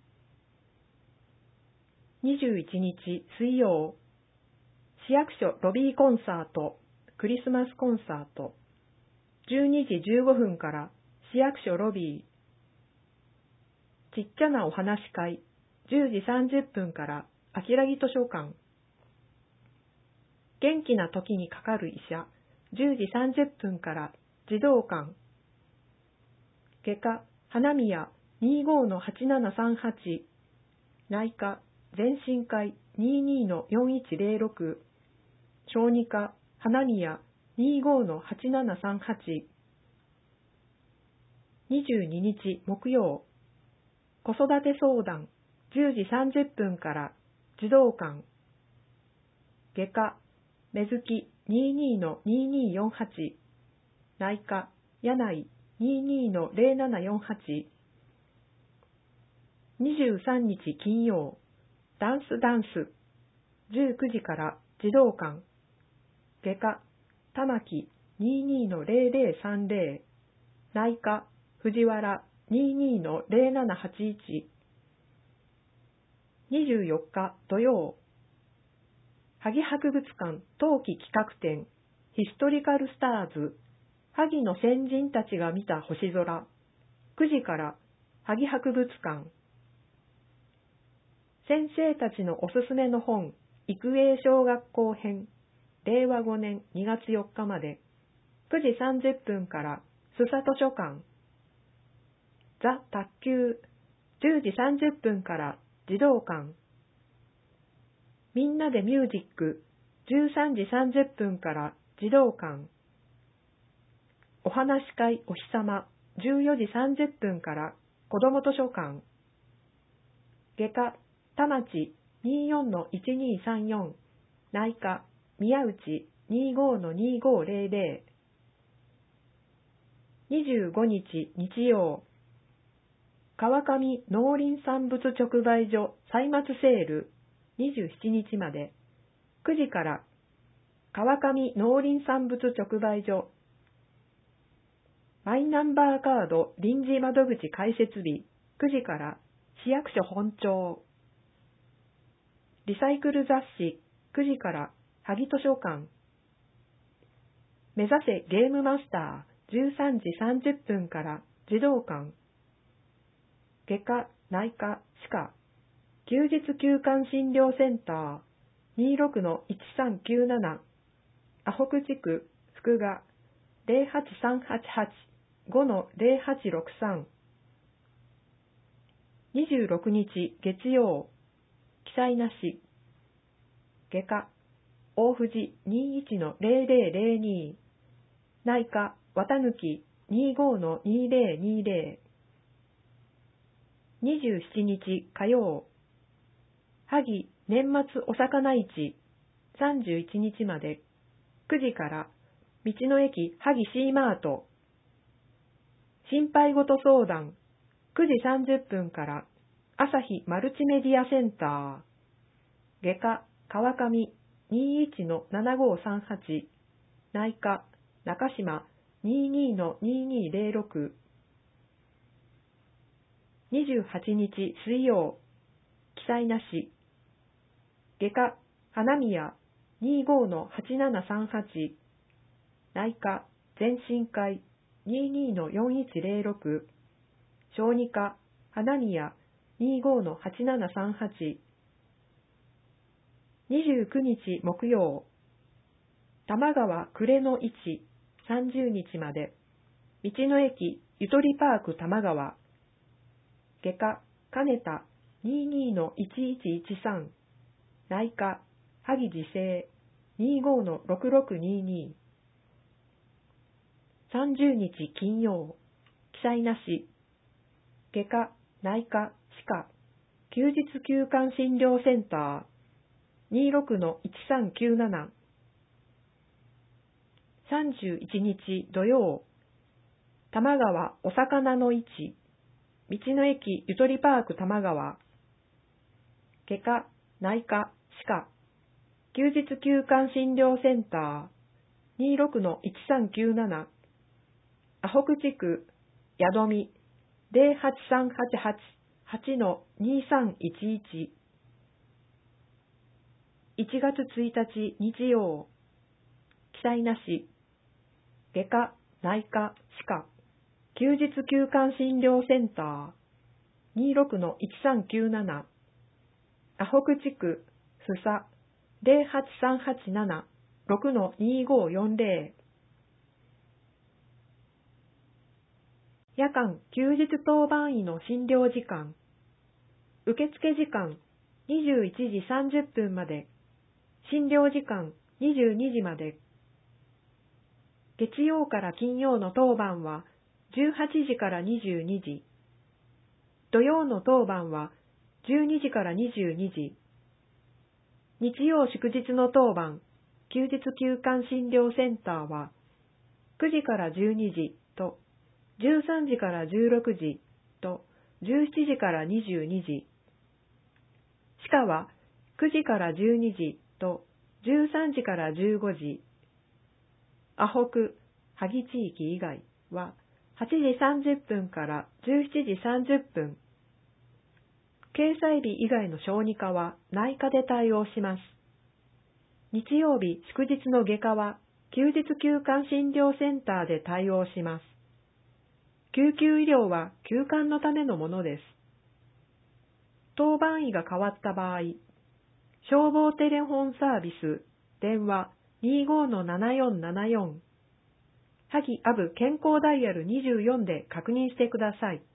にじゅういちにち水曜、市役所ロビーコンサート、クリスマスコンサート。じゅうにじじゅうごふんから市役所ロビー。ちっちゃなお話し会、じゅうじさんじゅっぷんから秋良木図書館。元気な時にかかる医者、じゅうじさんじゅっぷんから児童館。外科、花宮 にじゅうごのはちななさんはち。内科、全身会 にじゅうにのよんいちぜろろく。小児科、花宮 にじゅうごのはちななさんはち。にじゅうににち木曜、子育て相談、じゅうじさんじゅっぷんから児童館。 外科、目月 にじゅうにのにじゅうによんはち、内科、柳井 にじゅうにのゼロななよんはち、にじゅうさんにち金曜、ダンスダンス、じゅうくじから児童館、外科、玉木 にじゅうにのゼロゼロさんゼロ、内科、藤原 にじゅうにのゼロななはちいち、にじゅうよっか土曜、萩博物館冬季企画展ヒストリカルスターズ、萩の先人たちが見た星空、くじから萩博物館、先生たちのおすすめの本、育英小学校編、れいわごねんにがつよっかまで、くじさんじゅっぷんから須佐図書館、ザ・卓球、じゅうじさんじゅっぷんから児童館、みんなでミュージック、じゅうさんじさんじゅっぷんから児童館、お話し会お日様、じゅうよじさんじゅっぷんから子ども図書館、外科、田町 にじゅうよんのいちにさんよん、内科、宮内 にじゅうごのにごゼロゼロ、にじゅうごにち日曜、川上農林産物直売所歳末セールにじゅうしちにちまで、くじから川上農林産物直売所、マイナンバーカード臨時窓口開設日くじから市役所本庁、リサイクル雑誌くじから萩図書館、目指せゲームマスターじゅうさんじさんじゅっぷんから児童館、外科、内科、歯科、休日休館診療センター にじゅうろくのいちさんきゅうなな、阿北地区福賀 ゼロはちさんはちはち ごのゼロはちろくさん、にじゅうろくにち月曜、記載なし、外科、大藤 にじゅういちのゼロゼロゼロに、内科、綿貫 にじゅうごのにゼロにゼロ、にじゅうしちにち火曜、萩年末お魚市さんじゅういちにちまで、くじから道の駅萩シーマート、心配事相談くじさんじゅっぷんから朝日マルチメディアセンター、外科川上 にじゅういちのななごさんはち、内科中島 にじゅうにのにじゅうにゼロろく、にじゅうはちにち水曜、記載なし、外科花宮 にじゅうごのはちななさんはち、内科全身会 にじゅうにのよんいちゼロろく、小児科花宮 にじゅうごのはちななさんはち、にじゅうくにち木曜、玉川暮れの市さんじゅうにちまで、道の駅ゆとりパーク玉川、外科金田 にじゅうにのいちいちいちさん、内科萩自生 にじゅうごのろくろくにに、さんじゅうにち金曜、記載なし、外科内科歯科休日休館診療センター にじゅうろくのいちさんきゅうなな、さんじゅういちにち土曜、玉川お魚の市、道の駅ゆとりパーク玉川、外科内科歯科休日休館診療センター にじゅうろくのいちさんきゅうなな、阿北地区宿見 ゼロはちさんはちはち はちのにさんいちいち、いちがつついたち日曜、記載なし、外科内科歯科休日休館診療センター にじゅうろくのいちさんきゅうなな、阿北地区須佐 ゼロはちさんはちなな ろくのにごよんゼロ、夜間休日当番医の診療時間、受付時間にじゅういちじさんじゅっぷんまで、診療時間にじゅうにじまで、月曜から金曜の当番はじゅうはちじからにじゅうにじ、土曜の当番はじゅうにじからにじゅうにじ、 日曜祝日の当番、休日休館診療センターは、くじからじゅうにじと、じゅうさんじからじゅうろくじと、じゅうしちじからにじゅうにじ。歯科は、くじからじゅうにじと、じゅうさんじからじゅうごじ。アホク、萩地域以外は、はちじさんじゅっぷんからじゅうしちじさんじゅっぷん。掲載日以外の小児科は内科で対応します。日曜日、祝日の外科は休日休館診療センターで対応します。救急医療は休館のためのものです。当番医が変わった場合、消防テレフォンサービス、電話 にじゅうごのななよんななよん、萩アブ健康ダイヤルにじゅうよんで確認してください。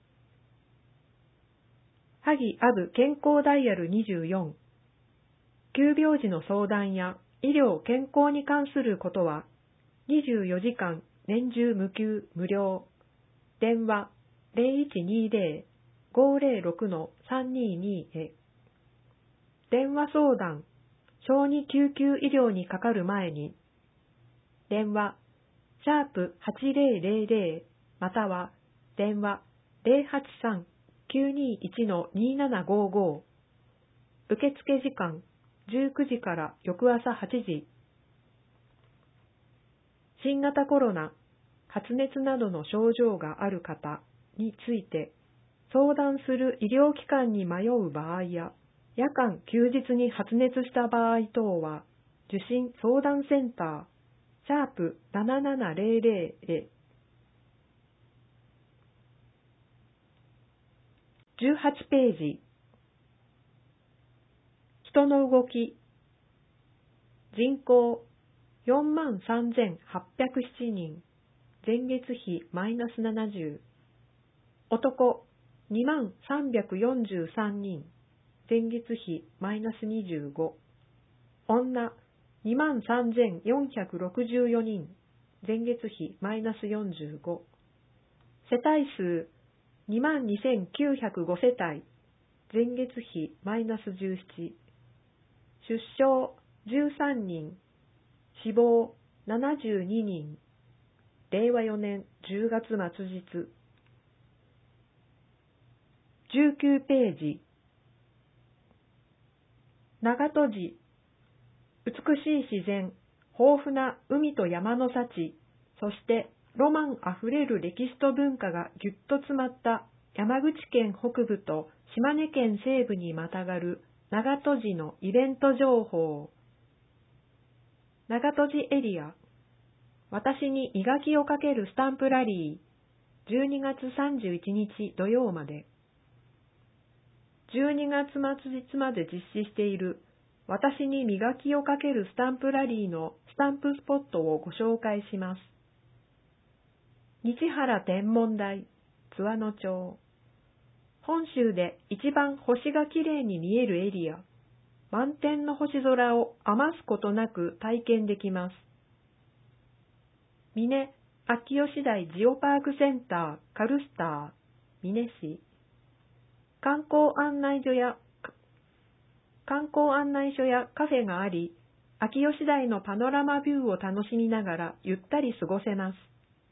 萩アブ健康ダイヤルにじゅうよん、急病時の相談や医療健康に関することはにじゅうよじかん年中無休無料。電話 ゼロいちにゼロ ごゼロろくのさんにに へ。電話相談、小児救急医療にかかる前に、電話、シャープはちゼロゼロゼロまたは電話 ゼロはちさん きゅうにいちのにななごご。受付時間じゅうくじから翌朝はちじ。新型コロナ、発熱などの症状がある方について相談する医療機関に迷う場合や夜間休日に発熱した場合等は受診相談センターシャープななななゼロゼロへ。じゅうはちページ、人の動き、人口よんまんさんぜんはっぴゃくななにん、前月比マイナスななじゅう、男にまんさんびゃくよんじゅうさんにん、前月比マイナスにじゅうご、女にまんさんぜんよんひゃくろくじゅうよにん、前月比マイナスよんじゅうご、世帯数にまんにせんきゅうひゃくご世帯、前月比マイナスじゅうなな、出生じゅうさんにん、死亡ななじゅうににん、れいわよねんじゅうがつ末日。じゅうきゅうページ、長門寺、美しい自然、豊富な海と山の幸、そしてロマンあふれる歴史と文化がぎゅっと詰まった山口県北部と島根県西部にまたがる長門寺のイベント情報。長門寺エリア、私に磨きをかけるスタンプラリー、じゅうにがつさんじゅういちにち土曜まで。じゅうにがつ末日まで実施している私に磨きをかけるスタンプラリーのスタンプスポットをご紹介します。日原天文台、津和野町。本州で一番星がきれいに見えるエリア、満天の星空を余すことなく体験できます。峰秋吉台ジオパークセンターカルスター、峰市。観光案内所や観光案内所やカフェがあり、秋吉台のパノラマビューを楽しみながらゆったり過ごせます。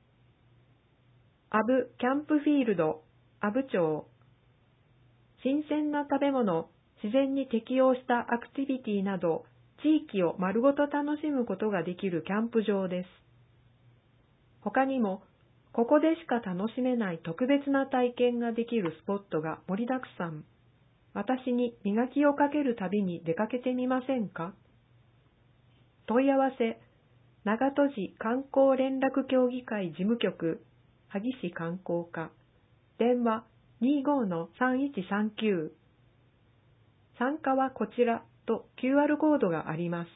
阿武キャンプフィールド、阿武町。新鮮な食べ物、自然に適応したアクティビティなど、地域を丸ごと楽しむことができるキャンプ場です。他にも、ここでしか楽しめない特別な体験ができるスポットが盛りだくさん。私に磨きをかける旅に出かけてみませんか？問い合わせ、長門寺観光連絡協議会事務局、萩市観光課、電話にじゅうごのさんいちさんきゅう。参加はこちらと キューアール コードがあります。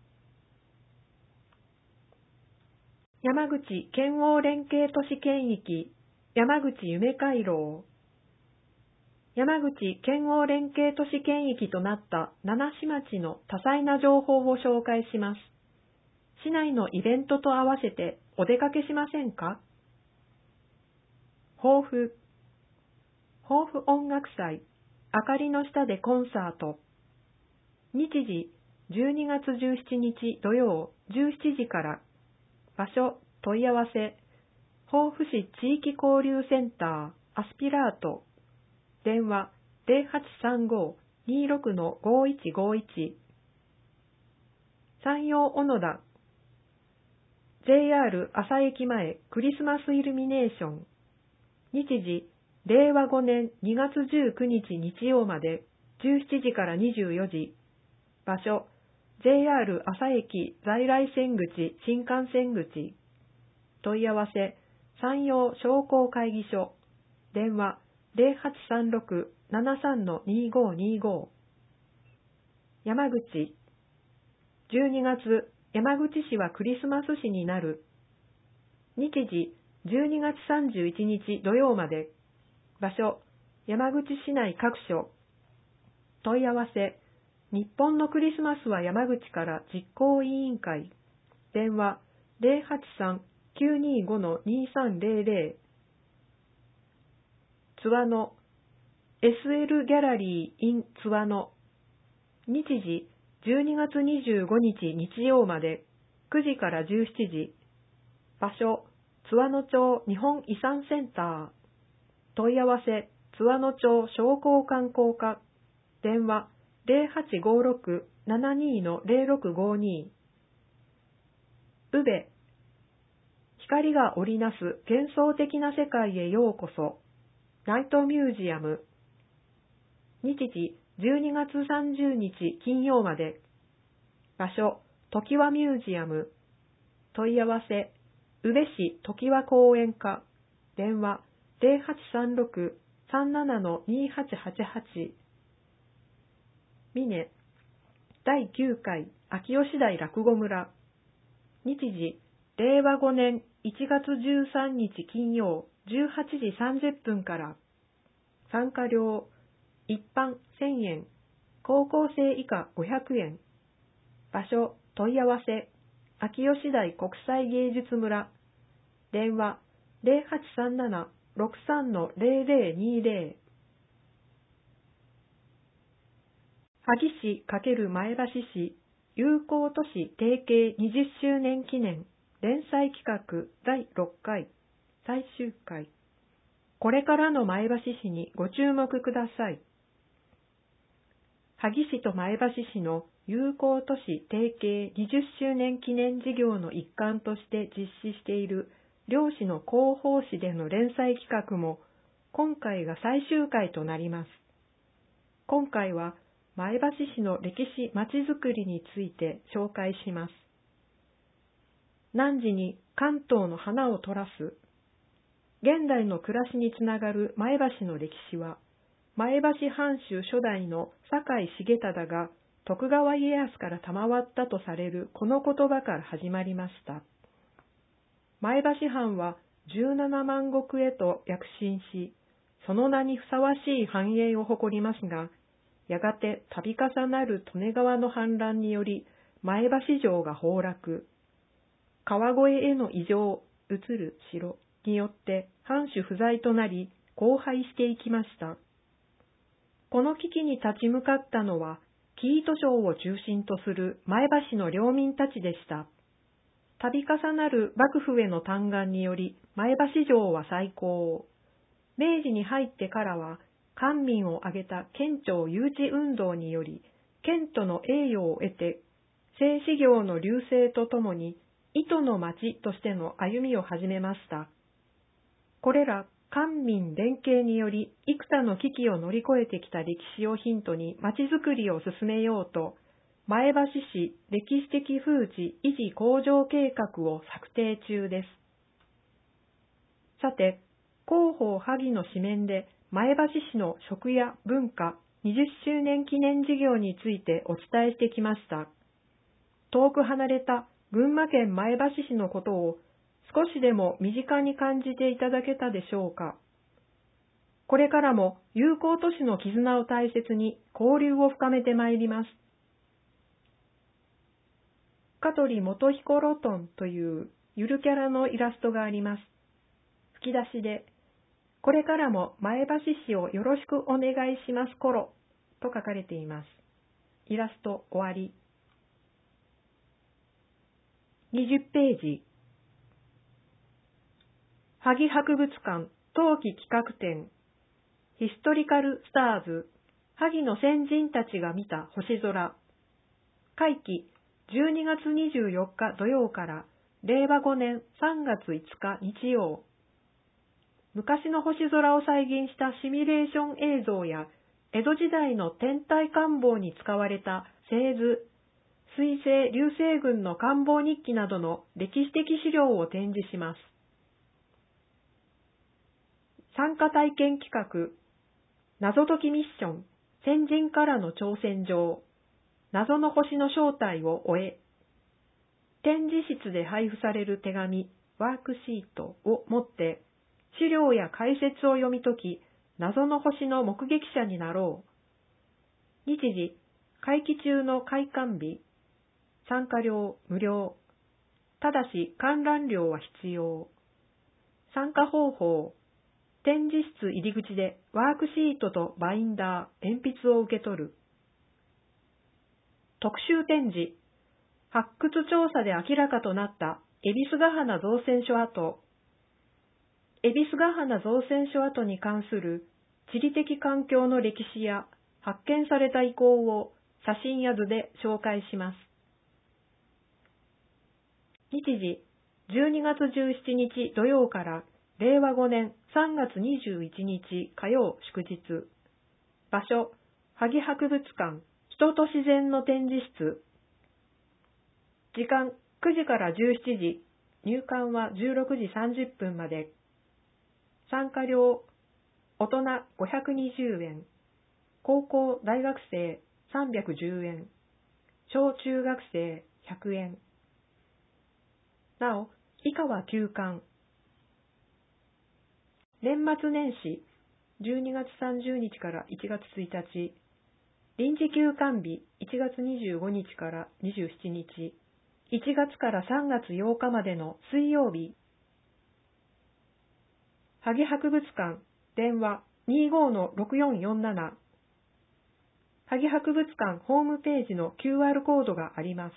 山口県央連携都市圏域、山口夢回廊。山口県央連携都市圏域となった七市町の多彩な情報を紹介します。市内のイベントと合わせてお出かけしませんか？抱負、抱負音楽祭、あかりの下でコンサート。日時じゅうにがつじゅうしちにち土曜じゅうしちじから。場所、問い合わせ、防府市地域交流センター、アスピラート。電話、ゼロはちさんごーにーろくのごいちごいち。山陽小野田。ジェイアール 朝駅前クリスマスイルミネーション。日時、れいわごねんにがつじゅうくにち日曜までじゅうしちじからにじゅうよじ。場所、ジェイアール 朝駅在来線口新幹線口。問い合わせ、山陽商工会議所。電話、ゼロはちさんろくーななさんのにごにご。山口。じゅうにがつ、山口市はクリスマス市になる。日時、じゅうにがつさんじゅういちにち土曜まで。場所、山口市内各所。問い合わせ、日本のクリスマスは山口から実行委員会。電話、ゼロはちさんきゅうにごのにさんゼロゼロ。津和野、エスエル ギャラリー in 津和野。日時、じゅうにがつにじゅうごにち日曜までくじからじゅうしちじ。場所、津和野町日本遺産センター。問い合わせ、津和野町商工観光課。電話、ゼロはちごろくーななにのゼロろくごに。宇部、光が織りなす幻想的な世界へようこそ。ナイトミュージアム。日時、じゅうにがつさんじゅうにち金曜まで。場所、ときわミュージアム。問い合わせ、宇部市ときわ公園課。電話、ゼロはちさんろくーさんななのにはちはちはち。峰、だいきゅうかい秋吉台落語村。日時、れいわごねんいちがつじゅうさんにち金曜じゅうはちじさんじゅっぷんから。参加料、一般せんえん、高校生以下ごひゃくえん。場所、問い合わせ、秋吉台国際芸術村。電話、ゼロはちさんななろくさんのゼロゼロにゼロ。萩市×前橋市友好都市提携にじゅっしゅうねん記念連載企画だいろっかい最終回。これからの前橋市にご注目ください。萩市と前橋市の友好都市提携にじゅっしゅうねん記念事業の一環として実施している両市の広報誌での連載企画も今回が最終回となります。今回は前橋市の歴史まちづくりについて紹介します。汝に関東の花を取らす。現代の暮らしにつながる前橋の歴史は、前橋藩主初代の堺重忠が徳川家康から賜ったとされるこの言葉から始まりました。前橋藩はじゅうななまんごくへと躍進し、その名にふさわしい繁栄を誇りますが、やがて度重なる利根川の氾濫により前橋城が崩落。川越への移城、移る城によって藩主不在となり荒廃していきました。この危機に立ち向かったのは、生糸商を中心とする前橋の領民たちでした。度重なる幕府への嘆願により前橋城は再興。明治に入ってからは、官民を挙げた県庁誘致運動により、県都の栄誉を得て、製糸業の隆盛とともに、糸の町としての歩みを始めました。これら官民連携により、幾多の危機を乗り越えてきた歴史をヒントに町づくりを進めようと、前橋市歴史的風致維持向上計画を策定中です。さて、広報萩の紙面で、前橋市の食や文化にじゅっしゅうねん記念事業についてお伝えしてきました。遠く離れた群馬県前橋市のことを少しでも身近に感じていただけたでしょうか。これからも友好都市の絆を大切に交流を深めてまいります。香取元彦ロトンというゆるキャラのイラストがあります。吹き出しで、これからも前橋市をよろしくお願いしますコロと書かれています。イラスト終わり。 にじゅっページ。萩博物館冬季企画展ヒストリカルスターズ萩の先人たちが見た星空会期じゅうにがつにじゅうよっか土曜かられいわごねんさんがついつか日曜。昔の星空を再現したシミュレーション映像や江戸時代の天体観望に使われた星図、水星流星群の観望日記などの歴史的資料を展示します。参加体験企画、謎解きミッション、先人からの挑戦状、謎の星の正体を終え、展示室で配布される手紙、ワークシートを持って、資料や解説を読み解き、謎の星の目撃者になろう。日時、会期中の開館日、参加料無料。ただし観覧料は必要。参加方法、展示室入り口でワークシートとバインダー、鉛筆を受け取る。特集展示、発掘調査で明らかとなった恵比寿ヶ鼻造船所跡。恵比寿ヶ鼻造船所跡に関する地理的環境の歴史や発見された遺構を写真や図で紹介します。日時、じゅうにがつじゅうしちにち土曜かられいわごねんさんがつにじゅういちにち火曜祝日。場所、萩博物館、人と自然の展示室。時間、くじからじゅうしちじ、入館はじゅうろくじさんじゅっぷんまで。参加料、大人ごひゃくにじゅうえん、高校・大学生さんびゃくじゅうえん、小中学生ひゃくえん。なお、以下は休館。年末年始、じゅうにがつさんじゅうにちからいちがつついたち、臨時休館日いちがつにじゅうごにちからにじゅうしちにち、いちがつからさんがつようかまでの水曜日。萩博物館、電話 にじゅうごのろくよんよんなな。萩博物館ホームページの キューアール コードがあります。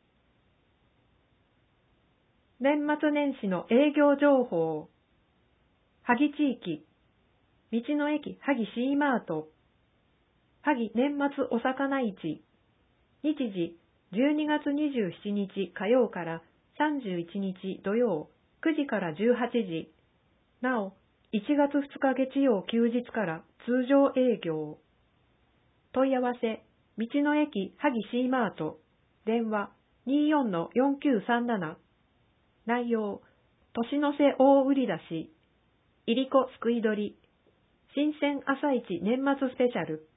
年末年始の営業情報。萩地域、道の駅萩シーマート、萩年末お魚市、日時じゅうにがつにじゅうしちにち火曜からさんじゅういちにち土曜くじからじゅうはちじ、なおいちがつふつか月曜休日から通常営業。問い合わせ、道の駅萩シーマート、電話 にじゅうよんのよんきゅうさんなな。内容、年の瀬大売り出し、いりこすくい取り、新鮮朝市年末スペシャル。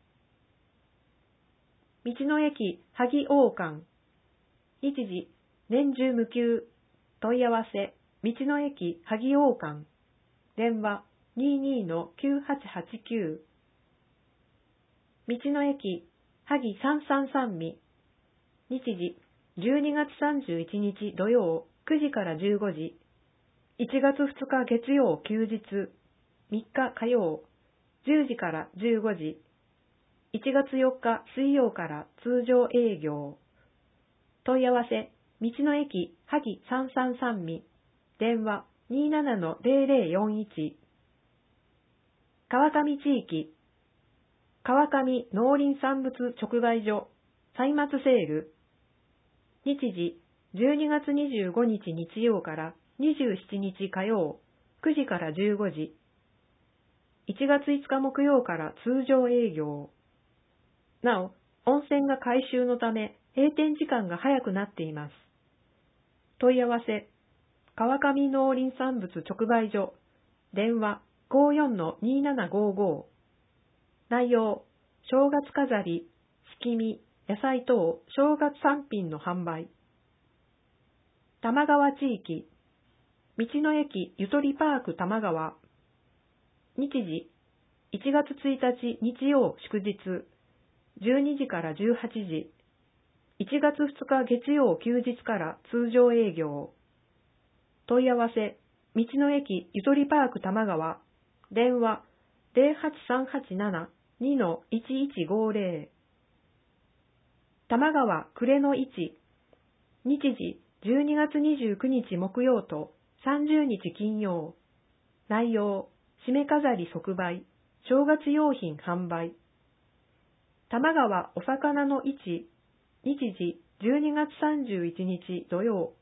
道の駅萩王館、日時年中無休。問い合わせ、道の駅萩王館、電話 にじゅうにのきゅうはちはちきゅう。道の駅萩さんさんさんみ、日時じゅうにがつさんじゅういちにち土曜くじからじゅうごじ、いちがつふつか月曜休日、みっか火曜じゅうじからじゅうごじ、いちがつよっか水曜から通常営業。問い合わせ、道の駅萩さんさんさんみ、電話 にじゅうななのぜろぜろよんいち。川上地域、川上農林産物直売所歳末セール。日時じゅうにがつにじゅうごにち日曜からにじゅうしちにち火曜くじからじゅうごじ、いちがついつか木曜から通常営業。なお、温泉が改修のため閉店時間が早くなっています。問い合わせ、川上農林産物直売所、電話 ごじゅうよんのにじゅうななごじゅうご。内容、正月飾り、月見、野菜等正月産品の販売。玉川地域、道の駅ゆとりパーク玉川。日時、いちがつついたち日曜祝日、じゅうにじからじゅうはちじ、いちがつふつか月曜休日から通常営業。問い合わせ、道の駅ゆとりパーク玉川、電話ぜろはちさんはちなな にのいちいちごぜろ。玉川暮れの市、日時じゅうにがつにじゅうくにち木曜とさんじゅうにち金曜。内容、締め飾り即売、正月用品販売。玉川お魚の市、日時じゅうにがつさんじゅういちにち土曜。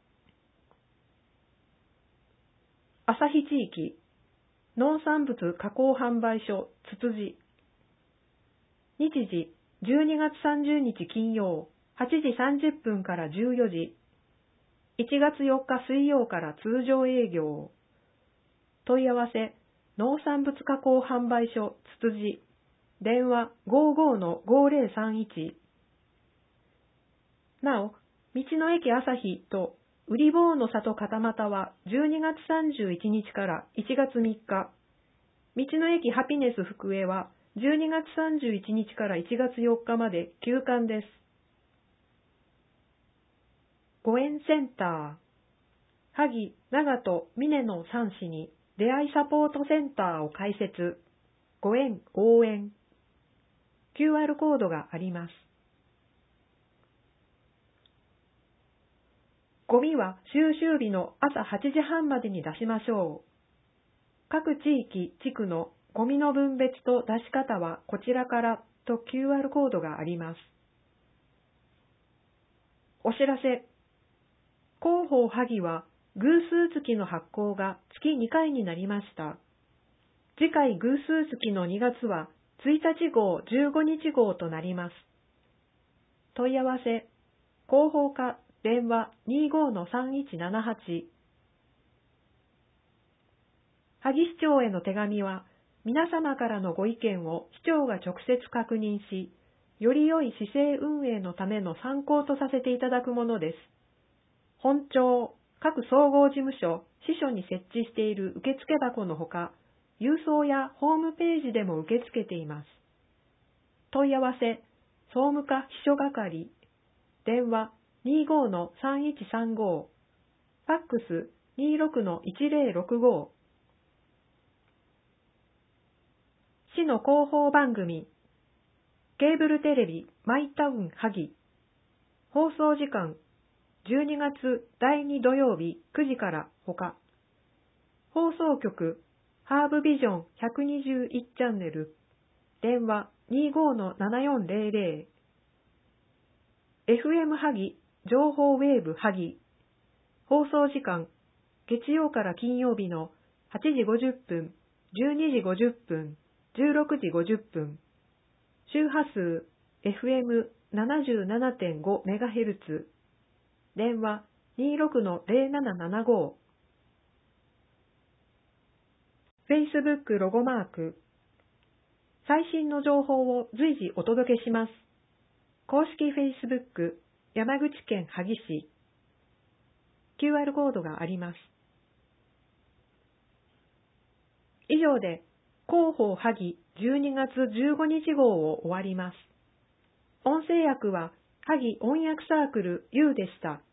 旭地域、農産物加工販売所つつじ。日時じゅうにがつさんじゅうにち金曜、はちじさんじゅっぷんからじゅうよじ。いちがつよっか水曜から通常営業。問い合わせ、農産物加工販売所つつじ。電話 ごじゅうごのごぜろさんいち。なお、道の駅朝日とうり坊の里片俣はじゅうにがつさんじゅういちにちからいちがつみっか。道の駅ハピネス福江はじゅうにがつさんじゅういちにちからいちがつよっかまで休館です。ご縁センター、萩、長門、峰のさん市に出会いサポートセンターを開設。ご縁応援。キューアール コードがあります。ゴミは収集日の朝はちじはんまでに出しましょう。各地域、地区のゴミの分別と出し方はこちらからと キューアール コードがあります。お知らせ。広報萩は偶数月の発行が月にかいになりました。次回偶数月のにがつはついたち号、じゅうごにち号となります。問い合わせ、広報課、電話 にじゅうごのさんいちななはち。萩市長への手紙は、皆様からのご意見を市長が直接確認し、より良い市政運営のための参考とさせていただくものです。本庁、各総合事務所、支所に設置している受付箱のほか、郵送やホームページでも受け付けています。問い合わせ、総務課秘書係、電話 にじゅうごのさんいちさんご、ファックス にじゅうろくのいちぜろろくご。市の広報番組、ケーブルテレビマイタウン萩。放送時間、じゅうにがつだいに土曜日くじからほか。放送局、ハーブビジョンひゃくにじゅういちチャンネル。電話 にじゅうごのななよんぜろぜろ。エフエム 萩、情報ウェーブ萩。放送時間、月曜から金曜日のはちじごじゅっぷん、じゅうにじごじゅっぷん、じゅうろくじごじゅっぷん。周波数 エフエムななじゅうななてんごメガヘルツ。電話 にじゅうろくのぜろななななご。Facebook ロゴマーク。最新の情報を随時お届けします。公式 Facebook 山口県萩市。キューアール コードがあります。以上で広報萩じゅうにがつじゅうごにち号を終わります。音声訳は萩音訳サークル U でした。